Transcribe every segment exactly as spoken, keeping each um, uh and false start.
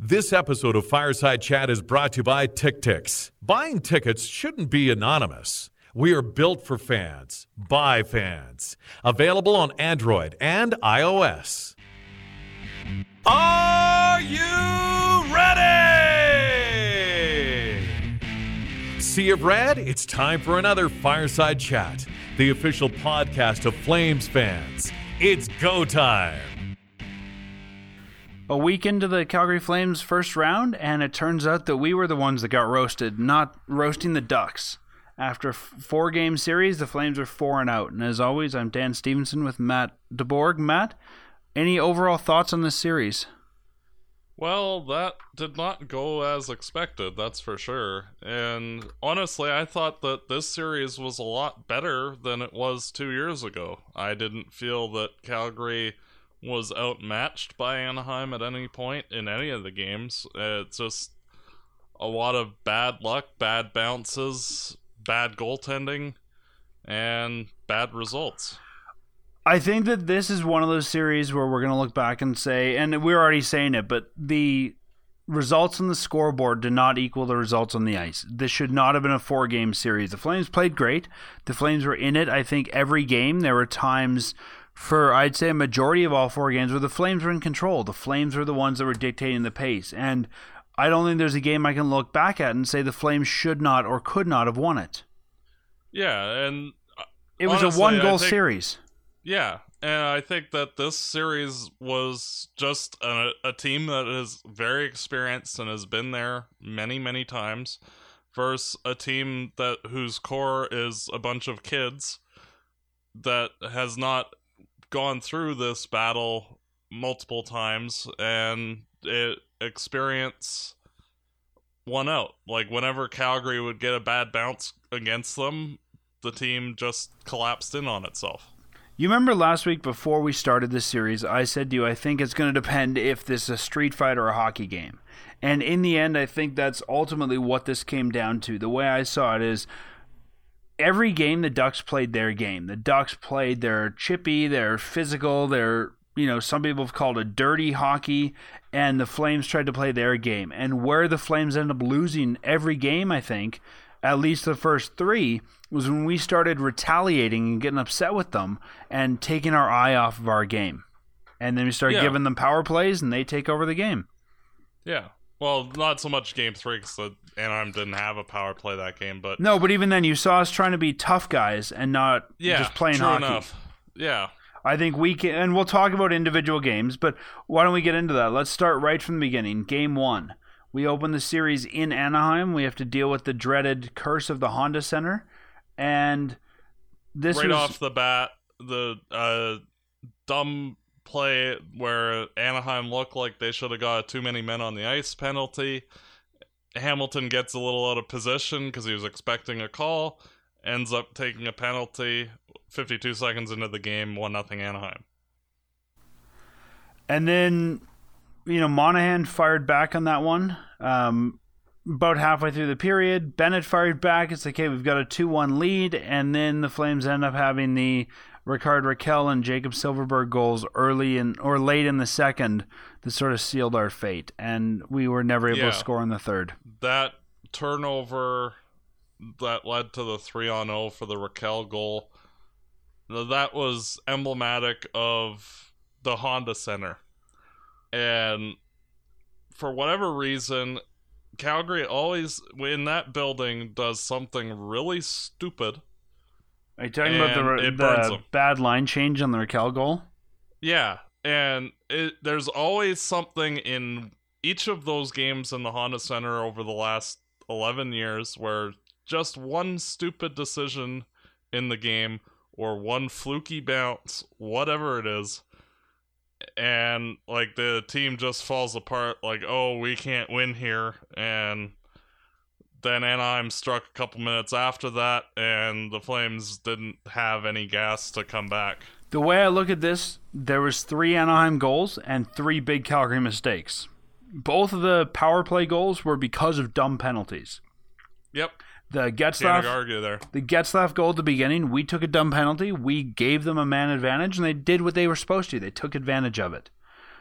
This episode of Fireside Chat is brought to you by TickTix. Buying tickets shouldn't be anonymous. We are built for fans, by fans. Available on Android and iOS. Are you ready? Sea of Red, it's time for another Fireside Chat, the official podcast of Flames fans. It's go time. A week into the Calgary Flames first round, and it turns out that we were the ones that got roasted, not roasting the Ducks. After a four-game series, the Flames are four and out. And as always, I'm Dan Stevenson with Matt DeBorg. Matt, any overall thoughts on this series? Well, that did not go as expected, that's for sure. And honestly, I thought that this series was a lot better than it was two years ago. I didn't feel that Calgary was outmatched by Anaheim at any point in any of the games. It's just a lot of bad luck, bad bounces, bad goaltending, and bad results. I think that this is one of those series where we're going to look back and say, and we're already saying it, but the results on the scoreboard do not equal the results on the ice. This should not have been a four-game series. The Flames played great. The Flames were in it, I think, every game. There were times for, I'd say, a majority of all four games where the Flames were in control. The Flames were the ones that were dictating the pace. And I don't think there's a game I can look back at and say the Flames should not or could not have won it. Yeah, and it was honestly, a one-goal think, series. Yeah, and I think that this series was just a, a team that is very experienced and has been there many, many times versus a team that whose core is a bunch of kids that has not gone through this battle multiple times, and it experience won out. Like, whenever Calgary would get a bad bounce against them, the team just collapsed in on itself. You remember last week before we started this series, I said to you, I think it's going to depend if this is a street fight or a hockey game. And in the end, I think that's ultimately what this came down to. The way I saw it is, every game the Ducks played their game. The Ducks played their chippy, their physical, their, you know, some people have called it dirty hockey, and the Flames tried to play their game. And where the Flames ended up losing every game, I think, at least the first three, was when we started retaliating and getting upset with them and taking our eye off of our game. And then we started yeah. giving them power plays, and they take over the game. Yeah. Well, not so much game three, because Anaheim didn't have a power play that game, but... No, but even then, you saw us trying to be tough guys and not yeah, just playing true hockey. Enough. Yeah. I think we can, and we'll talk about individual games, but why don't we get into that? Let's start right from the beginning. Game one. We open the series in Anaheim. We have to deal with the dreaded curse of the Honda Center, and this right was... off the bat, the uh, dumb play where Anaheim looked like they should have got too many men on the ice penalty. Hamilton gets a little out of position because he was expecting a call, ends up taking a penalty. fifty-two seconds into the game, one nothing Anaheim. And then, you know, Monahan fired back on that one. Um, about halfway through the period, Bennett fired back. It's like, okay, we've got a two one lead, and then the Flames end up having the Rickard Rakell and Jacob Silfverberg goals early in or late in the second that sort of sealed our fate, and we were never able yeah. to score in the third. That turnover that led to the three on oh for the Rakell goal, that was emblematic of the Honda Center. And for whatever reason, Calgary always, in that building, does something really stupid. Are you talking about the, the bad line change on the Rakell goal? Yeah, and it, there's always something in each of those games in the Honda Center over the last eleven years where just one stupid decision in the game or one fluky bounce, whatever it is, and like the team just falls apart, like, oh, we can't win here. And then Anaheim struck a couple minutes after that, and the Flames didn't have any gas to come back. The way I look at this, there was three Anaheim goals and three big Calgary mistakes. Both of the power play goals were because of dumb penalties. Yep. The Getzlaff, Can't argue there. The Getzlaff goal at the beginning, we took a dumb penalty. We gave them a man advantage, and they did what they were supposed to. They took advantage of it.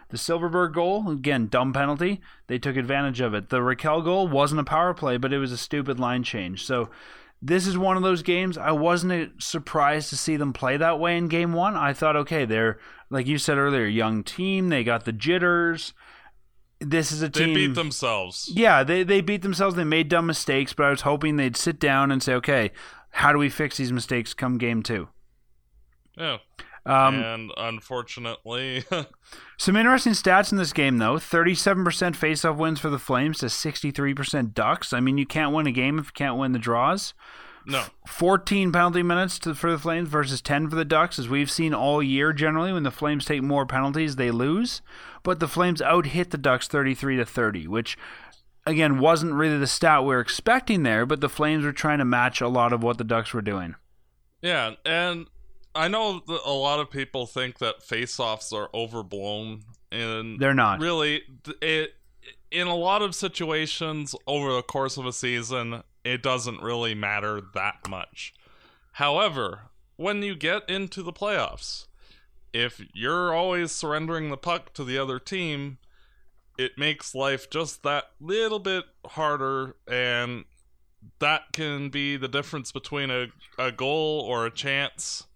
The Silverberg goal, again, dumb penalty. They took advantage of it. The Raquel goal wasn't a power play, but it was a stupid line change. So this is one of those games. I wasn't surprised to see them play that way in game one. I thought, okay, they're, like you said earlier, young team. They got the jitters. This is a team. They beat themselves. Yeah, they, they beat themselves. They made dumb mistakes, but I was hoping they'd sit down and say, okay, how do we fix these mistakes come game two? Yeah. Um, and unfortunately... some interesting stats in this game, though. thirty-seven percent faceoff wins for the Flames to sixty-three percent Ducks. I mean, you can't win a game if you can't win the draws. No. fourteen penalty minutes to, for the Flames versus ten for the Ducks, as we've seen all year generally. When the Flames take more penalties, they lose. But the Flames out-hit the Ducks thirty-three to thirty, which, again, wasn't really the stat we were expecting there, but the Flames were trying to match a lot of what the Ducks were doing. Yeah, and I know that a lot of people think that face-offs are overblown, and they're not. Really, it, in a lot of situations over the course of a season, it doesn't really matter that much. However, when you get into the playoffs, if you're always surrendering the puck to the other team, it makes life just that little bit harder, and that can be the difference between a, a goal or a chance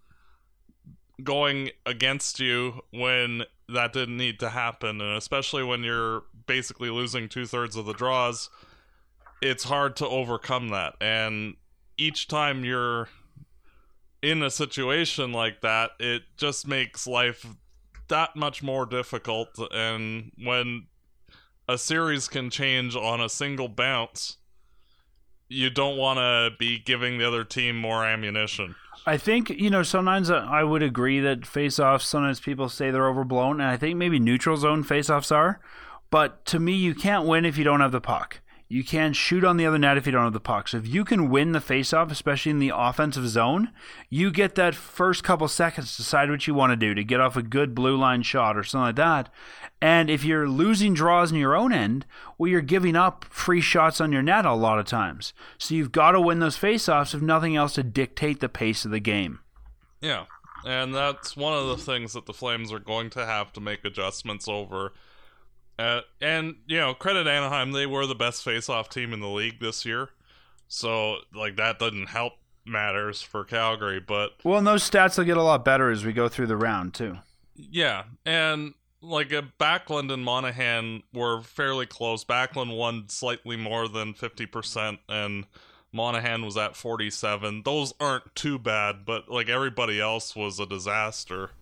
going against you when that didn't need to happen. And especially when you're basically losing two-thirds of the draws, it's hard to overcome that. And each time you're in a situation like that, it just makes life that much more difficult. And when a series can change on a single bounce, you don't want to be giving the other team more ammunition. I think, you know, sometimes I would agree that face-offs, sometimes people say they're overblown, and I think maybe neutral zone face-offs are. But to me, you can't win if you don't have the puck. You can't shoot on the other net if you don't have the puck. So if you can win the face-off, especially in the offensive zone, you get that first couple seconds to decide what you want to do, to get off a good blue line shot or something like that. And if you're losing draws in your own end, well, you're giving up free shots on your net a lot of times. So you've got to win those face-offs, if nothing else, to dictate the pace of the game. Yeah, and that's one of the things that the Flames are going to have to make adjustments over. Uh, and, you know, credit Anaheim, they were the best face-off team in the league this year. So, like, that doesn't help matters for Calgary, but... Well, and those stats will get a lot better as we go through the round, too. Yeah, and, like, uh, Backlund and Monahan were fairly close. Backlund won slightly more than fifty percent, and Monahan was at forty-seven. Those aren't too bad, but, like, everybody else was a disaster.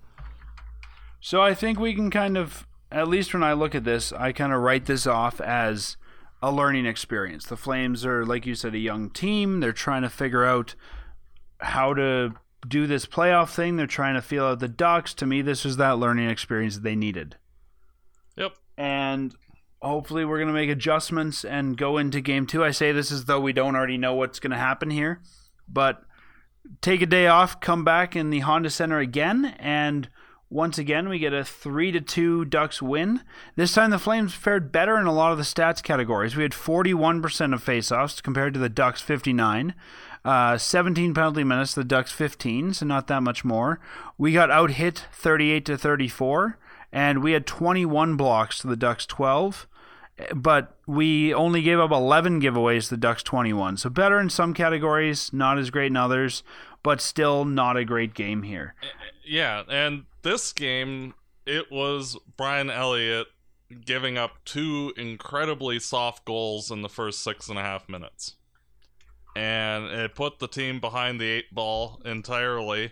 So I think we can kind of... At least when I look at this, I kind of write this off as a learning experience. The Flames are, like you said, a young team. They're trying to figure out how to do this playoff thing. They're trying to feel out the Ducks. To me, this was that learning experience that they needed. Yep. And hopefully we're going to make adjustments and go into game two. I say this as though we don't already know what's going to happen here. But take a day off, come back in the Honda Center again, and... once again, we get a three to two Ducks win. This time the Flames fared better in a lot of the stats categories. We had forty-one percent of faceoffs compared to the Ducks' fifty-nine. Uh, seventeen penalty minutes to the Ducks' fifteen, so not that much more. We got out-hit thirty-eight to thirty-four, and we had twenty-one blocks to the Ducks' twelve. But we only gave up eleven giveaways to the Ducks' twenty-one. So better in some categories, not as great in others, but still not a great game here. Yeah, and this game, it was Brian Elliott giving up two incredibly soft goals in the first six and a half minutes. And it put the team behind the eight ball entirely.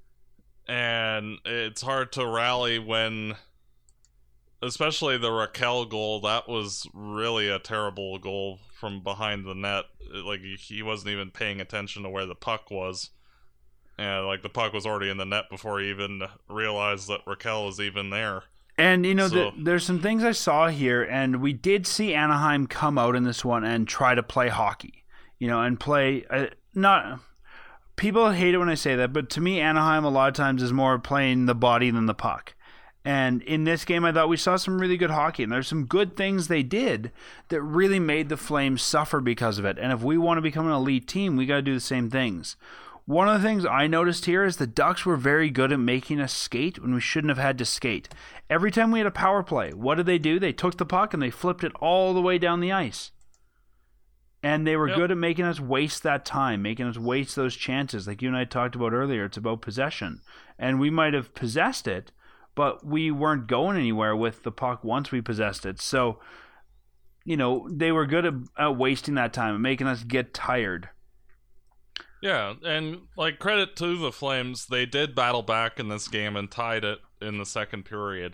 And it's hard to rally when, especially the Raquel goal, that was really a terrible goal from behind the net. Like, he wasn't even paying attention to where the puck was. And, like, the puck was already in the net before he even realized that Raquel was even there. And, you know, so, the, there's some things I saw here, and we did see Anaheim come out in this one and try to play hockey. You know, and play, uh, not, people hate it when I say that, but to me, Anaheim a lot of times is more playing the body than the puck. And in this game, I thought we saw some really good hockey, and there's some good things they did that really made the Flames suffer because of it. And if we want to become an elite team, we got to do the same things. One of the things I noticed here is the Ducks were very good at making us skate when we shouldn't have had to skate. Every time we had a power play, what did they do? They took the puck and they flipped it all the way down the ice. And they were yep. good at making us waste that time, making us waste those chances. Like you and I talked about earlier, it's about possession. And we might have possessed it, but we weren't going anywhere with the puck once we possessed it. So, you know, they were good at, at wasting that time and making us get tired. Yeah, and like credit to the Flames, they did battle back in this game and tied it in the second period.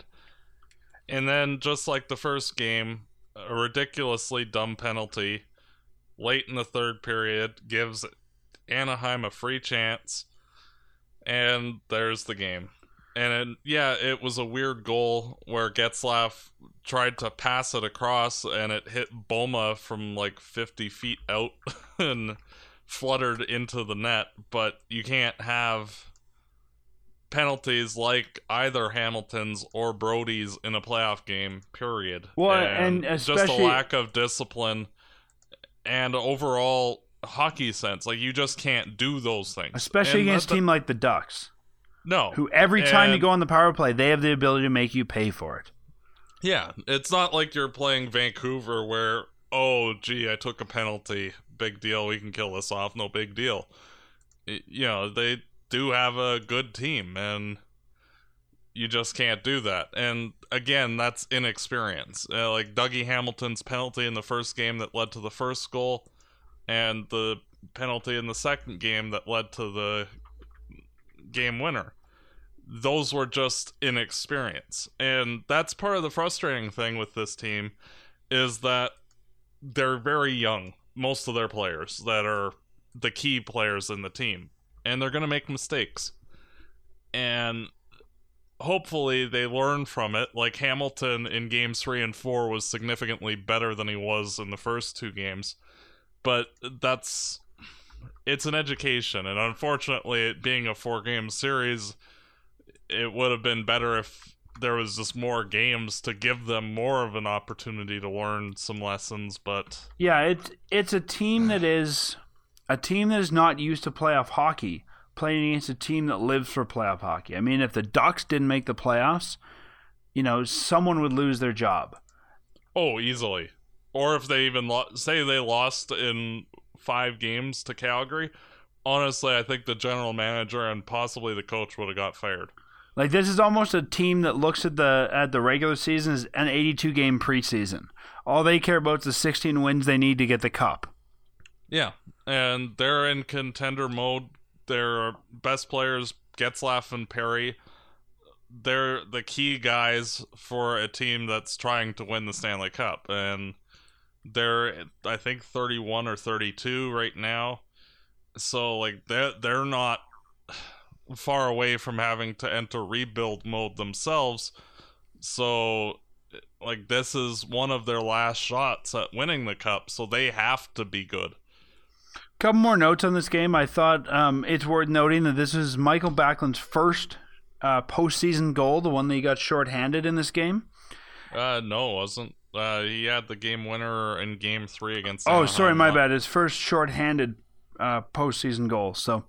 And then, just like the first game, a ridiculously dumb penalty late in the third period gives Anaheim a free chance, and there's the game. And it, yeah, it was a weird goal where Getzlaf tried to pass it across, and it hit Boma from like fifty feet out and fluttered into the net. But you can't have penalties like either Hamilton's or Brody's in a playoff game, period. Well, and, and especially just a lack of discipline and overall hockey sense. Like, you just can't do those things. Especially and against a team like the Ducks. No. Who every time and, you go on the power play, they have the ability to make you pay for it. Yeah. It's not like you're playing Vancouver where, oh, gee, I took a penalty. Big deal. We can kill this off. No big deal. You know, they do have a good team, and you just can't do that. And again, that's inexperience. Uh, like Dougie Hamilton's penalty in the first game that led to the first goal, and the penalty in the second game that led to the game winner. Those were just inexperience. And that's part of the frustrating thing with this team, is that they're very young, most of their players that are the key players in the team. And they're going to make mistakes. And hopefully they learn from it. Like Hamilton in games three and four was significantly better than he was in the first two games. But that's... it's an education. And unfortunately, it being a four-game series, it would have been better if there was just more games to give them more of an opportunity to learn some lessons. But yeah, it's, it's a team that is... a team that is not used to playoff hockey playing against a team that lives for playoff hockey. I mean, if the Ducks didn't make the playoffs, you know, someone would lose their job. Oh, easily. Or if they even lo- say they lost in five games to Calgary, honestly, I think the general manager and possibly the coach would have got fired. Like, this is almost a team that looks at the at the regular season as an eighty-two game preseason. All they care about is the sixteen wins they need to get the cup. Yeah, and they're in contender mode. Their best players, Getzlaf and Perry, they're the key guys for a team that's trying to win the Stanley Cup. And they're, I think, thirty-one or thirty-two right now. So, like, they're, they're not far away from having to enter rebuild mode themselves. So, like, this is one of their last shots at winning the Cup, so they have to be good. Couple more notes on this game. I thought um, it's worth noting that this is Michael Backlund's first uh, postseason goal, the one that he got shorthanded in this game. Uh, no, it wasn't. Uh, he had the game winner in game three against Oh, Anaheim. sorry, my bad. His first shorthanded uh, postseason goal. So,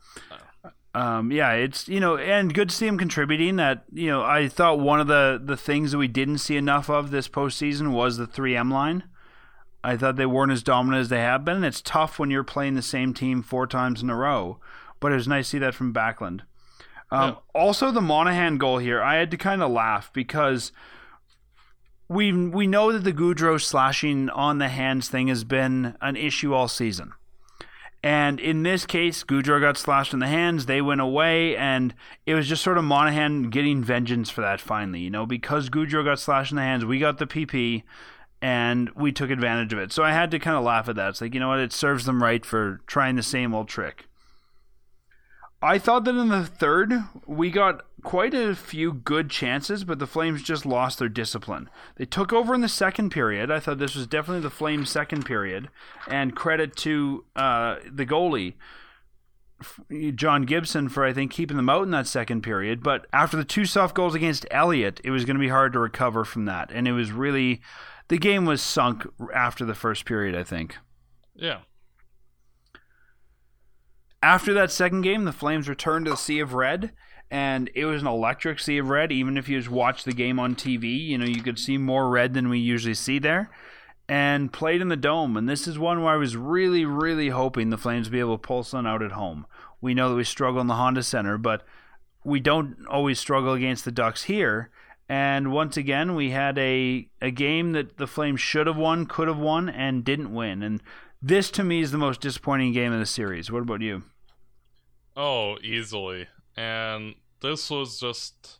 um, yeah, it's, you know, and good to see him contributing. That, you know, I thought one of the, the things that we didn't see enough of this postseason was the three M line. I thought they weren't as dominant as they have been. It's tough when you're playing the same team four times in a row, but it was nice to see that from Backlund. Um, yeah. Also, the Monahan goal here, I had to kind of laugh because we we know that the Gaudreau slashing on the hands thing has been an issue all season. And in this case, Gaudreau got slashed in the hands, they went away, and it was just sort of Monahan getting vengeance for that finally. You know, because Gaudreau got slashed in the hands, we got the P P, and we took advantage of it. So I had to kind of laugh at that. It's like, you know what, it serves them right for trying the same old trick. I thought that in the third, we got quite a few good chances, but the Flames just lost their discipline. They took over in the second period. I thought this was definitely the Flames' second period. And credit to uh, the goalie, John Gibson, for, I think, keeping them out in that second period. But after the two soft goals against Elliott, it was going to be hard to recover from that. And it was really... the game was sunk after the first period, I think. Yeah. After that second game, the Flames returned to the Sea of Red, and it was an electric Sea of Red. Even if you just watch the game on T V, you know, you could see more red than we usually see there, and played in the Dome. And this is one where I was really, really hoping the Flames would be able to pull something out at home. We know that we struggle in the Honda Center, but we don't always struggle against the Ducks here. And once again, we had a, a game that the Flames should have won, could have won, and didn't win. And this, to me, is the most disappointing game of the series. What about you? Oh, easily. And this was just...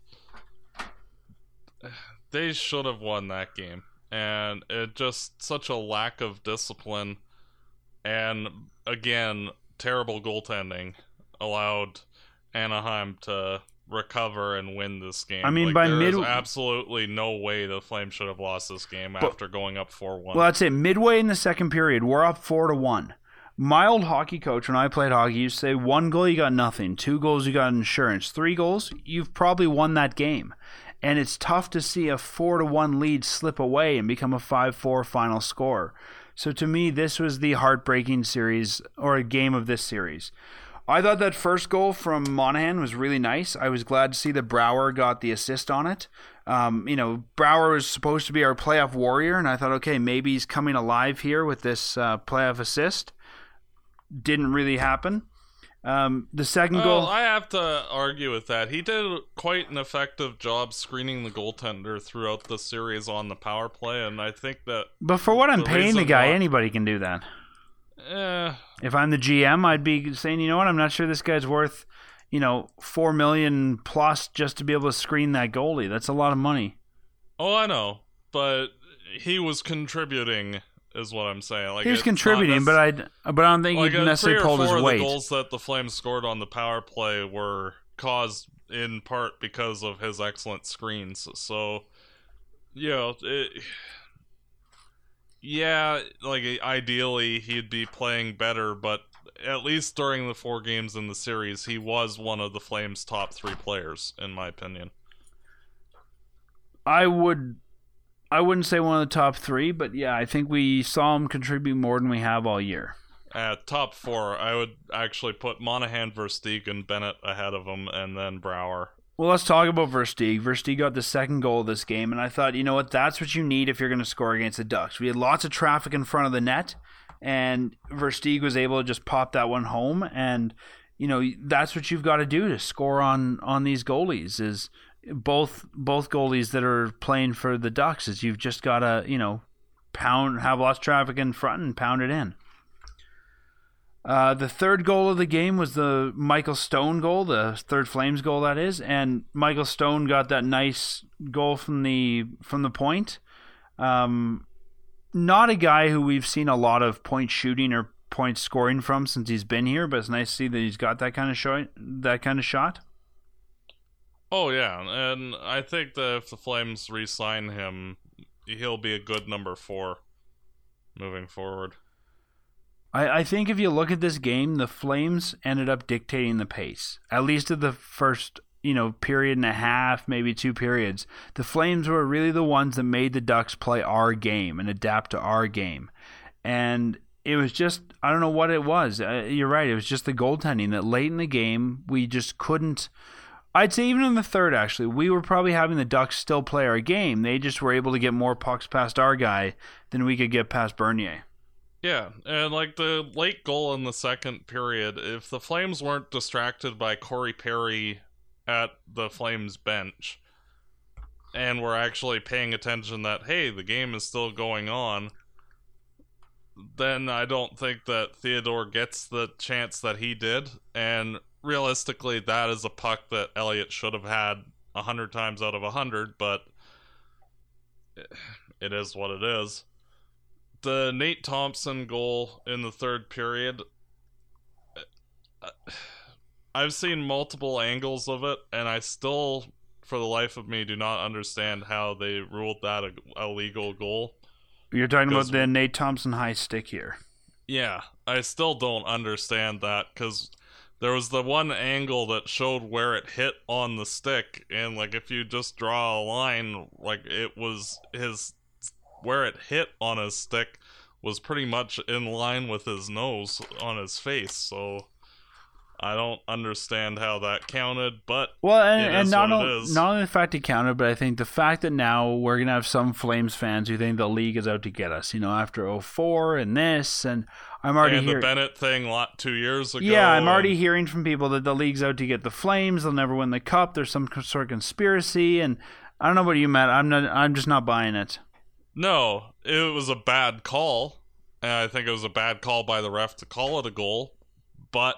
They should have won that game. And it just such a lack of discipline. And, again, terrible goaltending allowed Anaheim to recover and win this game. I mean, like, by there mid, is absolutely no way the Flames should have lost this game but, after going up four one. Well, that's it. Midway in the second period, we're up four to one. My old hockey coach, when I played hockey, used to say, one goal, you got nothing. Two goals, you got insurance. Three goals, you've probably won that game. And it's tough to see a four to one lead slip away and become a five four final score. So to me, this was the heartbreaking series, or a game of this series. I thought that first goal from Monahan was really nice. I was glad to see that Brouwer got the assist on it. Um, you know, Brouwer was supposed to be our playoff warrior, and I thought, okay, maybe he's coming alive here with this uh, playoff assist. Didn't really happen. Um, the second well, goal... I have to argue with that. He did quite an effective job screening the goaltender throughout the series on the power play, and I think that... But for what I'm the paying the guy, why... anybody can do that. Eh... If I'm the G M, I'd be saying, you know what, I'm not sure this guy's worth, you know, four million dollars plus just to be able to screen that goalie. That's a lot of money. Oh, I know, but he was contributing, is what I'm saying. Like, he was contributing, but I, but I don't think like he necessarily pulled his weight. Three or four of the goals that the Flames scored on the power play were caused in part because of his excellent screens. So, you know, it... Yeah, like, ideally he'd be playing better, but at least during the four games in the series, he was one of the Flames' top three players, in my opinion. I would, I wouldn't say one of the top three, but yeah, I think we saw him contribute more than we have all year. At top four, I would actually put Monahan, Versteeg, and Bennett ahead of him, and then Brouwer. Well, let's talk about Versteeg. Versteeg got the second goal of this game, and I thought, you know what, that's what you need if you're going to score against the Ducks. We had lots of traffic in front of the net, and Versteeg was able to just pop that one home, and, you know, that's what you've got to do to score on, on these goalies, is both both goalies that are playing for the Ducks, is you've just got to, you know, pound, have lots of traffic in front and pound it in. Uh, the third goal of the game was the Michael Stone goal, the third Flames goal, that is, and Michael Stone got that nice goal from the from the point. Um, not a guy who we've seen a lot of point shooting or point scoring from since he's been here, but it's nice to see that he's got that kind of shot. That kind of shot. Oh yeah, and I think that if the Flames re-sign him, he'll be a good number four moving forward. I, I think if you look at this game, the Flames ended up dictating the pace. At least of the first, you know, period and a half, maybe two periods. The Flames were really the ones that made the Ducks play our game and adapt to our game. And it was just, I don't know what it was. Uh, you're right, it was just the goaltending that late in the game, we just couldn't... I'd say even in the third, actually, we were probably having the Ducks still play our game. They just were able to get more pucks past our guy than we could get past Bernier. Yeah, and like the late goal in the second period, if the Flames weren't distracted by Corey Perry at the Flames bench, and were actually paying attention that, hey, the game is still going on, then I don't think that Theodore gets the chance that he did, and realistically, that is a puck that Elliott should have had a hundred times out of a hundred, but it is what it is. The Nate Thompson goal in the third period, I've seen multiple angles of it, and I still, for the life of me, do not understand how they ruled that a, a legal goal. You're talking about the Nate Thompson high stick here. Yeah, I still don't understand that, because there was the one angle that showed where it hit on the stick, and like if you just draw a line, like it was his... where it hit on his stick was pretty much in line with his nose on his face, so I don't understand how that counted, but well, and, it and is not, what only, it is. not only the fact it counted, but I think the fact that now we're going to have some Flames fans who think the league is out to get us, you know, after oh four and this, and I'm already and hearing... the Bennett thing lot two years ago. Yeah, I'm already and... hearing from people that the league's out to get the Flames, they'll never win the Cup, there's some sort of conspiracy, and I don't know about you, Matt, I'm not, I'm just not buying it. No, it was a bad call, and I think it was a bad call by the ref to call it a goal, but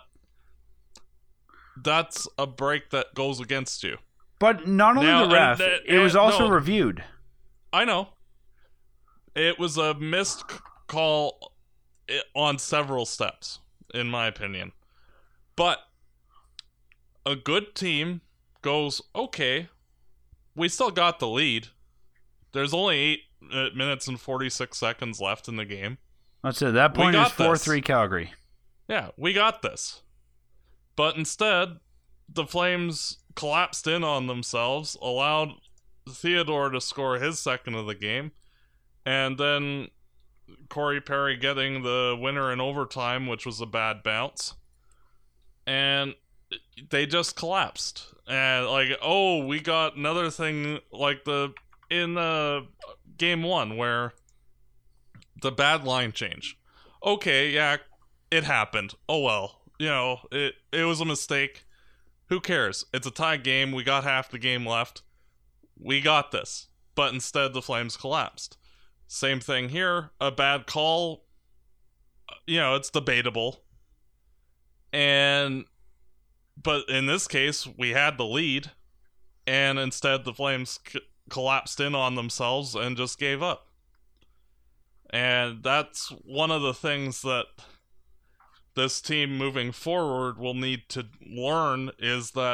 that's a break that goes against you. But not only now, the ref, and, and, it was also no, reviewed. I know. It was a missed call on several steps, in my opinion. But a good team goes, okay, we still got the lead. There's only eight minutes and forty-six seconds left in the game. That's it. At that point, it was four three Calgary. Yeah, we got this. But instead, the Flames collapsed in on themselves, allowed Theodore to score his second of the game, and then Corey Perry getting the winner in overtime, which was a bad bounce. And they just collapsed. And like, oh, we got another thing like the in the game one where the bad line change. Okay, yeah, it happened. Oh well. You know, it it was a mistake. Who cares? It's a tie game. We got half the game left. We got this. But instead, the Flames collapsed. Same thing here. A bad call. You know, it's debatable. And, but in this case, we had the lead. And instead, the Flames c- collapsed in on themselves and just gave up. And that's one of the things that this team moving forward will need to learn, is that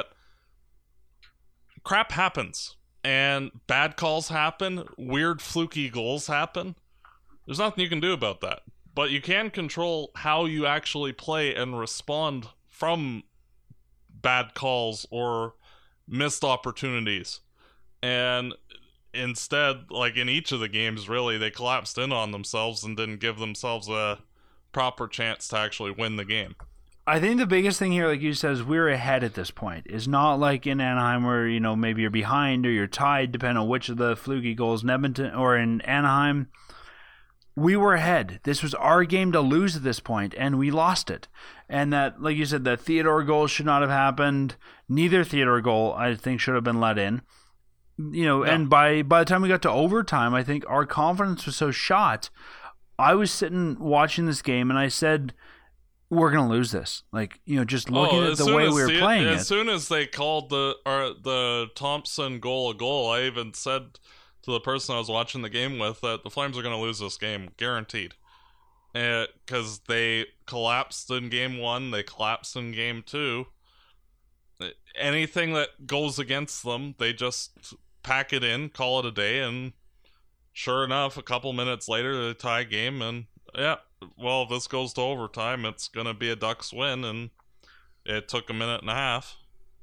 crap happens and bad calls happen, weird fluky goals happen. There's nothing you can do about that, but you can control how you actually play and respond from bad calls or missed opportunities. And instead, like in each of the games, really, they collapsed in on themselves and didn't give themselves a proper chance to actually win the game. I think the biggest thing here, like you said, is we're ahead at this point. It's not like in Anaheim where, you know, maybe you're behind or you're tied, depending on which of the fluky goals in Edmonton or in Anaheim. We were ahead. This was our game to lose at this point, and we lost it. And that, like you said, that Theodore goal should not have happened. Neither Theodore goal, I think, should have been let in. You know, no. and by by the time we got to overtime, I think our confidence was so shot. I was sitting watching this game, and I said, we're going to lose this. Like, you know, just looking oh, at the way we were the, playing as it. As soon as they called the or the Thompson goal a goal, I even said to the person I was watching the game with that the Flames are going to lose this game, guaranteed. Because they collapsed in game one, they collapsed in game two. Anything that goes against them, they just pack it in, call it a day, and sure enough, a couple minutes later, they tie game, and yeah, well, if this goes to overtime, it's going to be a Ducks win, and it took a minute and a half.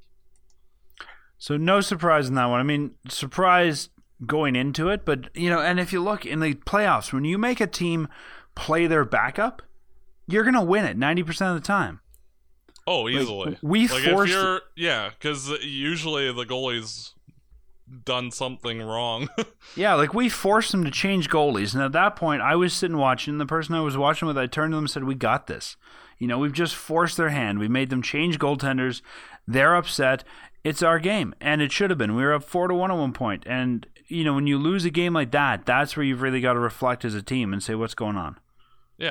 So no surprise in that one. I mean, surprise going into it, but, you know, and if you look in the playoffs, when you make a team play their backup, you're going to win it ninety percent of the time. Oh, easily. Like, we like forced... If you're, yeah, because usually the goalie's done something wrong. Yeah, like we forced them to change goalies, and at that point I was sitting watching, the person I was watching with, I turned to them and said, we got this. You know, we've just forced their hand. We made them change goaltenders. They're upset. It's our game, and it should have been. We were up four to one at one point, and you know, when you lose a game like that, that's where you've really got to reflect as a team and say what's going on. Yeah.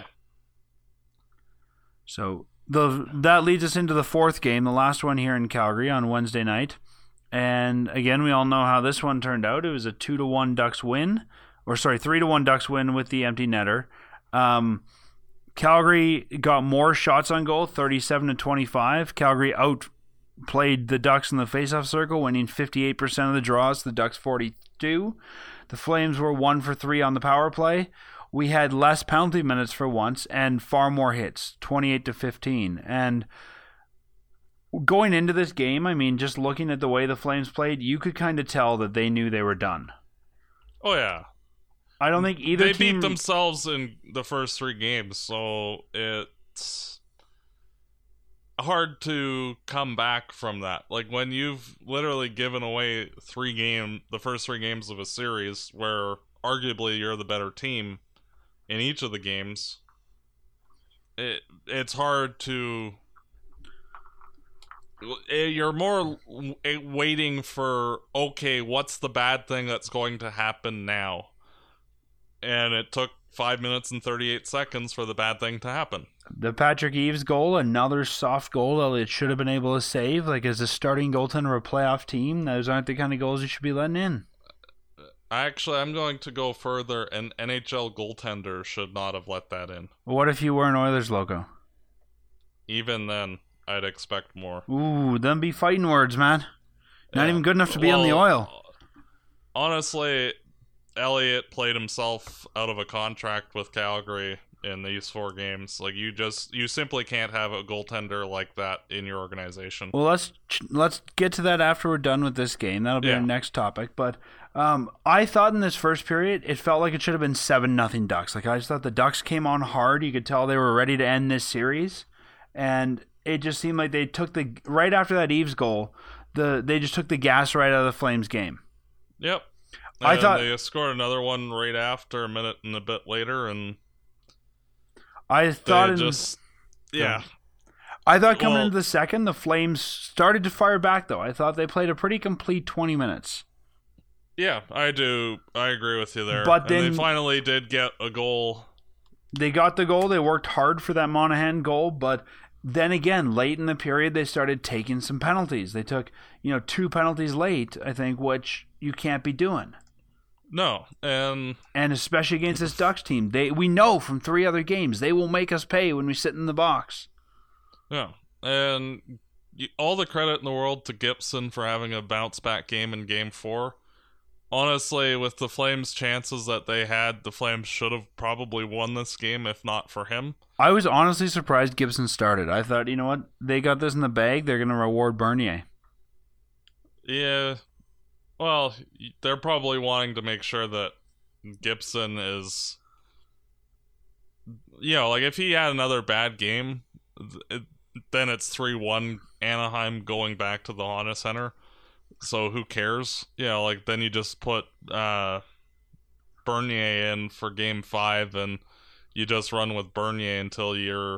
So the that leads us into the fourth game, the last one here in Calgary on Wednesday night. And again, we all know how this one turned out. It was a two to one Ducks win, or sorry, three to one Ducks win with the empty netter. Um, Calgary got more shots on goal, thirty-seven to twenty-five. Calgary outplayed the Ducks in the faceoff circle, winning fifty-eight percent of the draws. The Ducks forty-two. The Flames were one for three on the power play. We had less penalty minutes for once and far more hits, twenty-eight to fifteen. And going into this game, I mean, just looking at the way the Flames played, you could kind of tell that they knew they were done. Oh, yeah. I don't think either they team... beat themselves in the first three games, so it's... hard to come back from that. Like when you've literally given away three game, the first three games of a series where arguably you're the better team in each of the games, it it's hard to. You're more waiting for, okay, what's the bad thing that's going to happen now? And it took five minutes and thirty-eight seconds for the bad thing to happen. The Patrick Eaves goal, another soft goal Elliott should have been able to save. Like, as a starting goaltender of a playoff team, those aren't the kind of goals you should be letting in. Actually, I'm going to go further. An N H L goaltender should not have let that in. What if you were an Oilers logo? Even then, I'd expect more. Ooh, them be fighting words, man. Not Yeah. even good enough to be well, on the oil. Honestly, Elliott played himself out of a contract with Calgary in these four games. Like, you just you simply can't have a goaltender like that in your organization. Well, let's let's get to that after we're done with this game. That'll be Yeah. our next topic. But um, I thought in this first period, it felt like it should have been seven nothing Ducks. Like, I just thought the Ducks came on hard. You could tell they were ready to end this series, and it just seemed like they took the right after that Eaves goal. The they just took the gas right out of the Flames game. Yep. I And thought- they scored another one right after, a minute and a bit later, and I thought they in, just yeah. I thought coming well- into the second, the Flames started to fire back. Though I thought they played a pretty complete twenty minutes. Yeah, I do. I agree with you there. But and then- they finally did get a goal. They got the goal. They worked hard for that Monahan goal, but then again, late in the period, they started taking some penalties. They took, you know, two penalties late, I think, which you can't be doing. No, and And especially against this Ducks team, they we know from three other games they will make us pay when we sit in the box. yeah, and you, all the credit in the world to Gibson for having a bounce back game in Game Four. Honestly, with the Flames' chances that they had, the Flames should have probably won this game if not for him. I was honestly surprised Gibson started. I thought, you know what, they got this in the bag. They're going to reward Bernier. Yeah, well, they're probably wanting to make sure that Gibson is, you know, like if he had another bad game, it, then it's three one Anaheim going back to the Honda Center. So who cares? You know, like then you just put uh, Bernier in for game five and you just run with Bernier until you're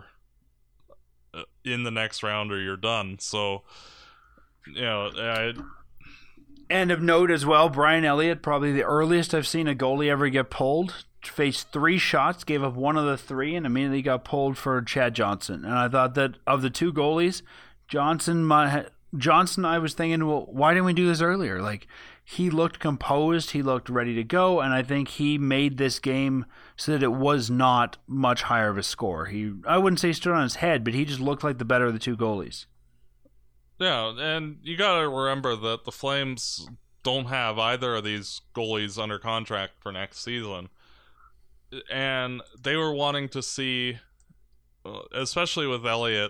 in the next round or you're done. So, you know, I... And of note as well, Brian Elliott, probably the earliest I've seen a goalie ever get pulled, faced three shots, gave up one of the three, and immediately got pulled for Chad Johnson. And I thought that of the two goalies, Johnson might... Johnson, I was thinking, well, why didn't we do this earlier? Like, he looked composed, he looked ready to go, and I think he made this game so that it was not much higher of a score. He, I wouldn't say he stood on his head, but he just looked like the better of the two goalies. Yeah, and you gotta remember that the Flames don't have either of these goalies under contract for next season. And they were wanting to see, especially with Elliott,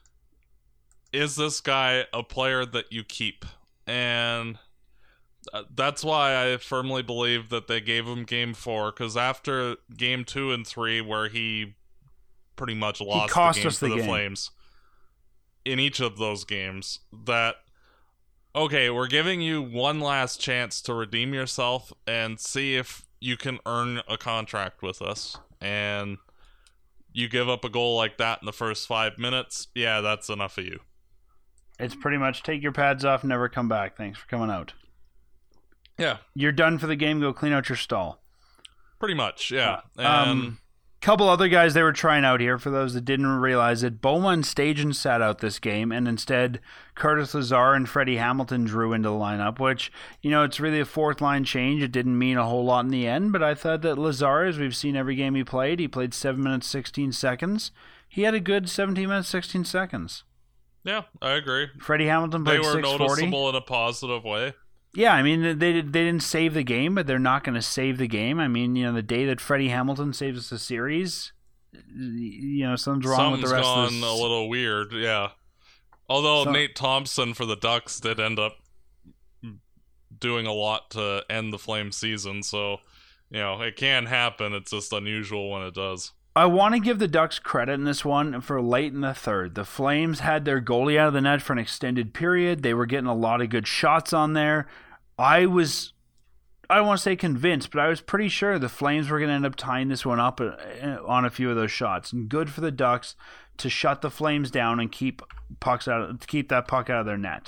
is this guy a player that you keep? And that's why I firmly believe that they gave him game four, because after game two and three, where he pretty much lost cost the game us for the the game. Flames, in each of those games, that, okay, we're giving you one last chance to redeem yourself and see if you can earn a contract with us. And you give up a goal like that in the first five minutes, yeah, that's enough of you. It's pretty much take your pads off, never come back. Thanks for coming out. Yeah, You're done for the game, go clean out your stall. pretty much, yeah. Uh, and um, couple other guys they were trying out here, for those that didn't realize it. Bowman Stajan sat out this game, and instead Curtis Lazar and Freddie Hamilton drew into the lineup, which, you know, it's really a fourth line change. It didn't mean a whole lot in the end, but I thought that Lazar, as we've seen every game he played, he played seven minutes, sixteen seconds. He had a good seventeen minutes, sixteen seconds. yeah, I agree. Freddie Hamilton They played were six forty. noticeable in a positive way. Yeah, I mean, they did, they didn't save the game, but they're not going to save the game. I mean, you know, the day that Freddie Hamilton saves us a series, you know, something's wrong Something's with the rest gone of this. a little weird, yeah. Although So- Nate Thompson for the Ducks did end up doing a lot to end the Flame season, so, you know, it can happen. It's just unusual when it does. I want to give the Ducks credit in this one for late in the third. The Flames had their goalie out of the net for an extended period. They were getting a lot of good shots on there. I was, I don't want to say convinced, but I was pretty sure the Flames were going to end up tying this one up on a few of those shots. And good for the Ducks to shut the Flames down and keep pucks out, to keep that puck out of their net.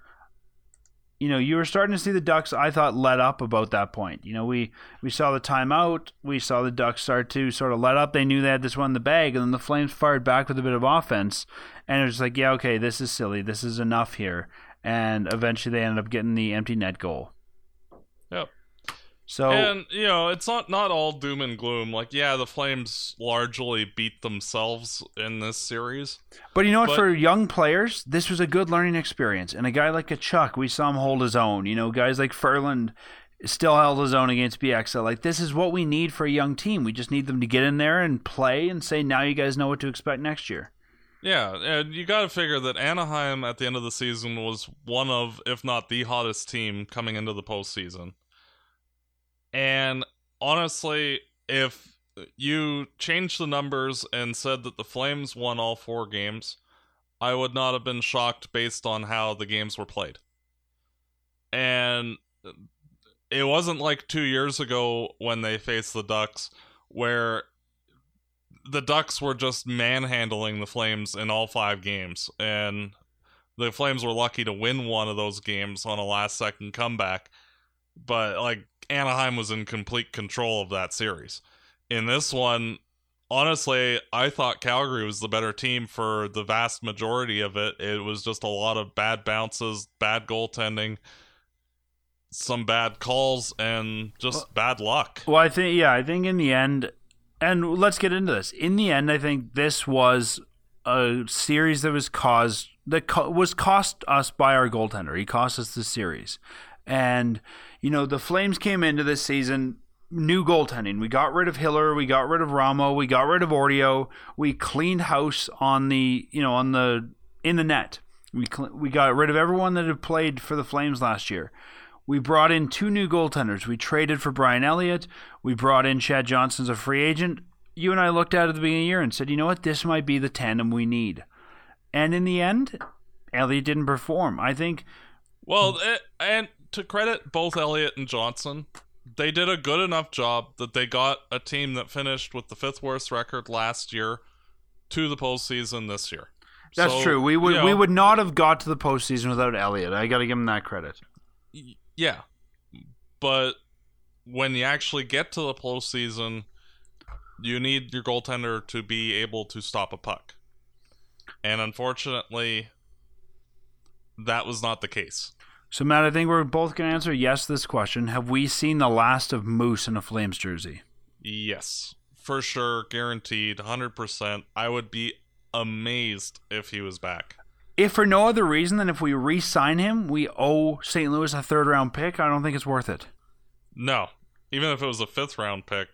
You know, you were starting to see the Ducks, I thought, let up about that point. You know, we, we saw the timeout. We saw the Ducks start to sort of let up. They knew they had this one in the bag, and then the Flames fired back with a bit of offense. And it was like, yeah, okay, this is silly. This is enough here. And eventually they ended up getting the empty net goal. Yep. So, and, you know, it's not, not all doom and gloom. Like, yeah, the Flames largely beat themselves in this series. But you know what? But, for young players, this was a good learning experience. And a guy like Kachuk, we saw him hold his own. You know, guys like Ferland still held his own against Bieksa. Like, this is what we need for a young team. We just need them to get in there and play and say, now you guys know what to expect next year. Yeah, and you got to figure that Anaheim at the end of the season was one of, if not the hottest team coming into the postseason. And honestly, if you changed the numbers and said that the Flames won all four games, I would not have been shocked based on how the games were played. And it wasn't like two years ago when they faced the Ducks, where the Ducks were just manhandling the Flames in all five games. And the Flames were lucky to win one of those games on a last-second comeback. But, like, Anaheim was in complete control of that series. In this one, honestly, I thought Calgary was the better team for the vast majority of it. It was just a lot of bad bounces, bad goaltending, some bad calls, and just well, bad luck. Well, I think, yeah, I think in the end, and let's get into this. In the end, I think this was a series that was caused, that co- was cost us by our goaltender. He cost us the series. And, you know, the Flames came into this season, new goaltending. We got rid of Hiller, we got rid of Ramo, we got rid of Ordio. We cleaned house on the, you know, on the, in the net. We cl- we got rid of everyone that had played for the Flames last year. We brought in two new goaltenders. We traded for Brian Elliott. We brought in Chad Johnson as a free agent. You and I looked at it at the beginning of the year and said, you know what, this might be the tandem we need. And in the end, Elliott didn't perform. I think... Well, it, and... to credit both Elliott and Johnson, they did a good enough job that they got a team that finished with the fifth worst record last year to the postseason this year. That's so, true. We would you know, we would not have got to the postseason without Elliott. I got to give him that credit. Yeah, but when you actually get to the postseason, you need your goaltender to be able to stop a puck, and unfortunately, that was not the case. So, Matt, I think we're both going to answer yes to this question. Have we seen the last of Moose in a Flames jersey? Yes, for sure, guaranteed, one hundred percent. I would be amazed if he was back. If for no other reason than if we re-sign him, we owe Saint Louis a third-round pick, I don't think it's worth it. No, even if it was a fifth-round pick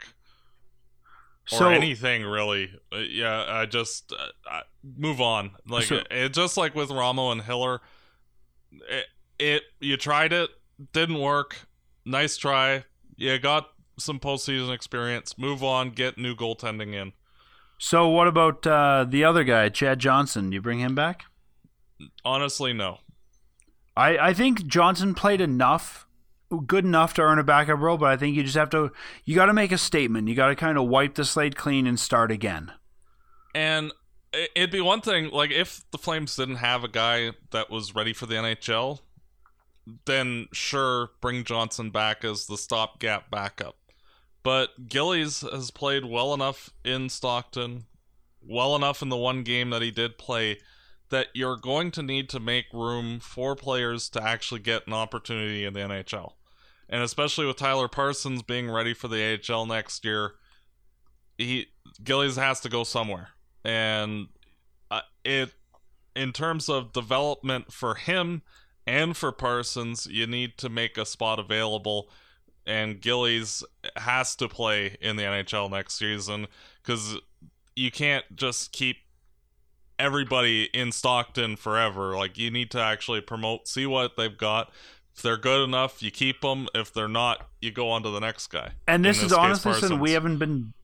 or so, anything, really. Uh, yeah, I just uh, I, move on. Like so, it, just like with Ramo and Hiller. It, It you tried it, didn't work. Nice try. You got some postseason experience. Move on, get new goaltending in. So what about uh, the other guy, Chad Johnson? Do you bring him back? Honestly, no. I, I think Johnson played enough, good enough to earn a backup role, but I think you just have to, you got to make a statement. You got to kind of wipe the slate clean and start again. And it'd be one thing, like if the Flames didn't have a guy that was ready for the N H L, then sure, bring Johnson back as the stopgap backup. But Gillies has played well enough in Stockton, well enough in the one game that he did play, that you're going to need to make room for players to actually get an opportunity in the N H L. And especially with Tyler Parsons being ready for the A H L next year, he Gillies has to go somewhere. And uh, it, in terms of development for him and for Parsons, you need to make a spot available, and Gillies has to play in the N H L next season, because you can't just keep everybody in Stockton forever. Like, you need to actually promote, see what they've got. If they're good enough, you keep them. If they're not, you go on to the next guy. And this, this is honestly something we haven't been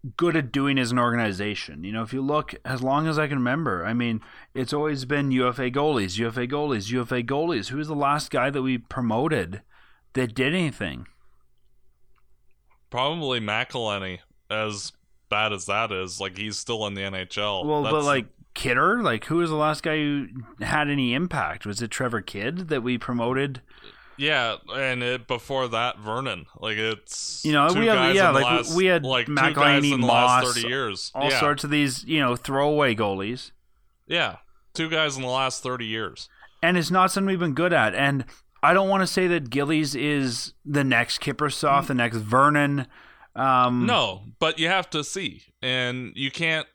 good at doing as an organization. You know, if you look, as long as I can remember, I mean, it's always been U F A goalies, U F A goalies, U F A goalies. Who was the last guy that we promoted that did anything? Probably McElhenney, as bad as that is. Like, he's still in the N H L. Well, That's... but like Kidder, like who was the last guy who had any impact? Was it Trevor Kidd that we promoted? Yeah, and it, before that, Vernon. Like, it's you know two we have guys yeah in the like last, we had like two guys McElhinney, in the Moss, last thirty years, all yeah. sorts of these you know throwaway goalies. Yeah, two guys in the last thirty years, and it's not something we've been good at. And I don't want to say that Gillies is the next Kiprusoff, mm. the next Vernon. Um, no, but you have to see, and you can't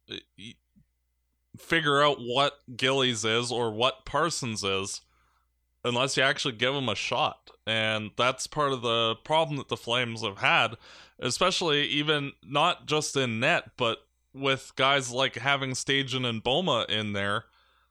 figure out what Gillies is or what Parsons is unless you actually give them a shot. And that's part of the problem that the Flames have had, especially even not just in net, but with guys like having Stajan and Boma in there.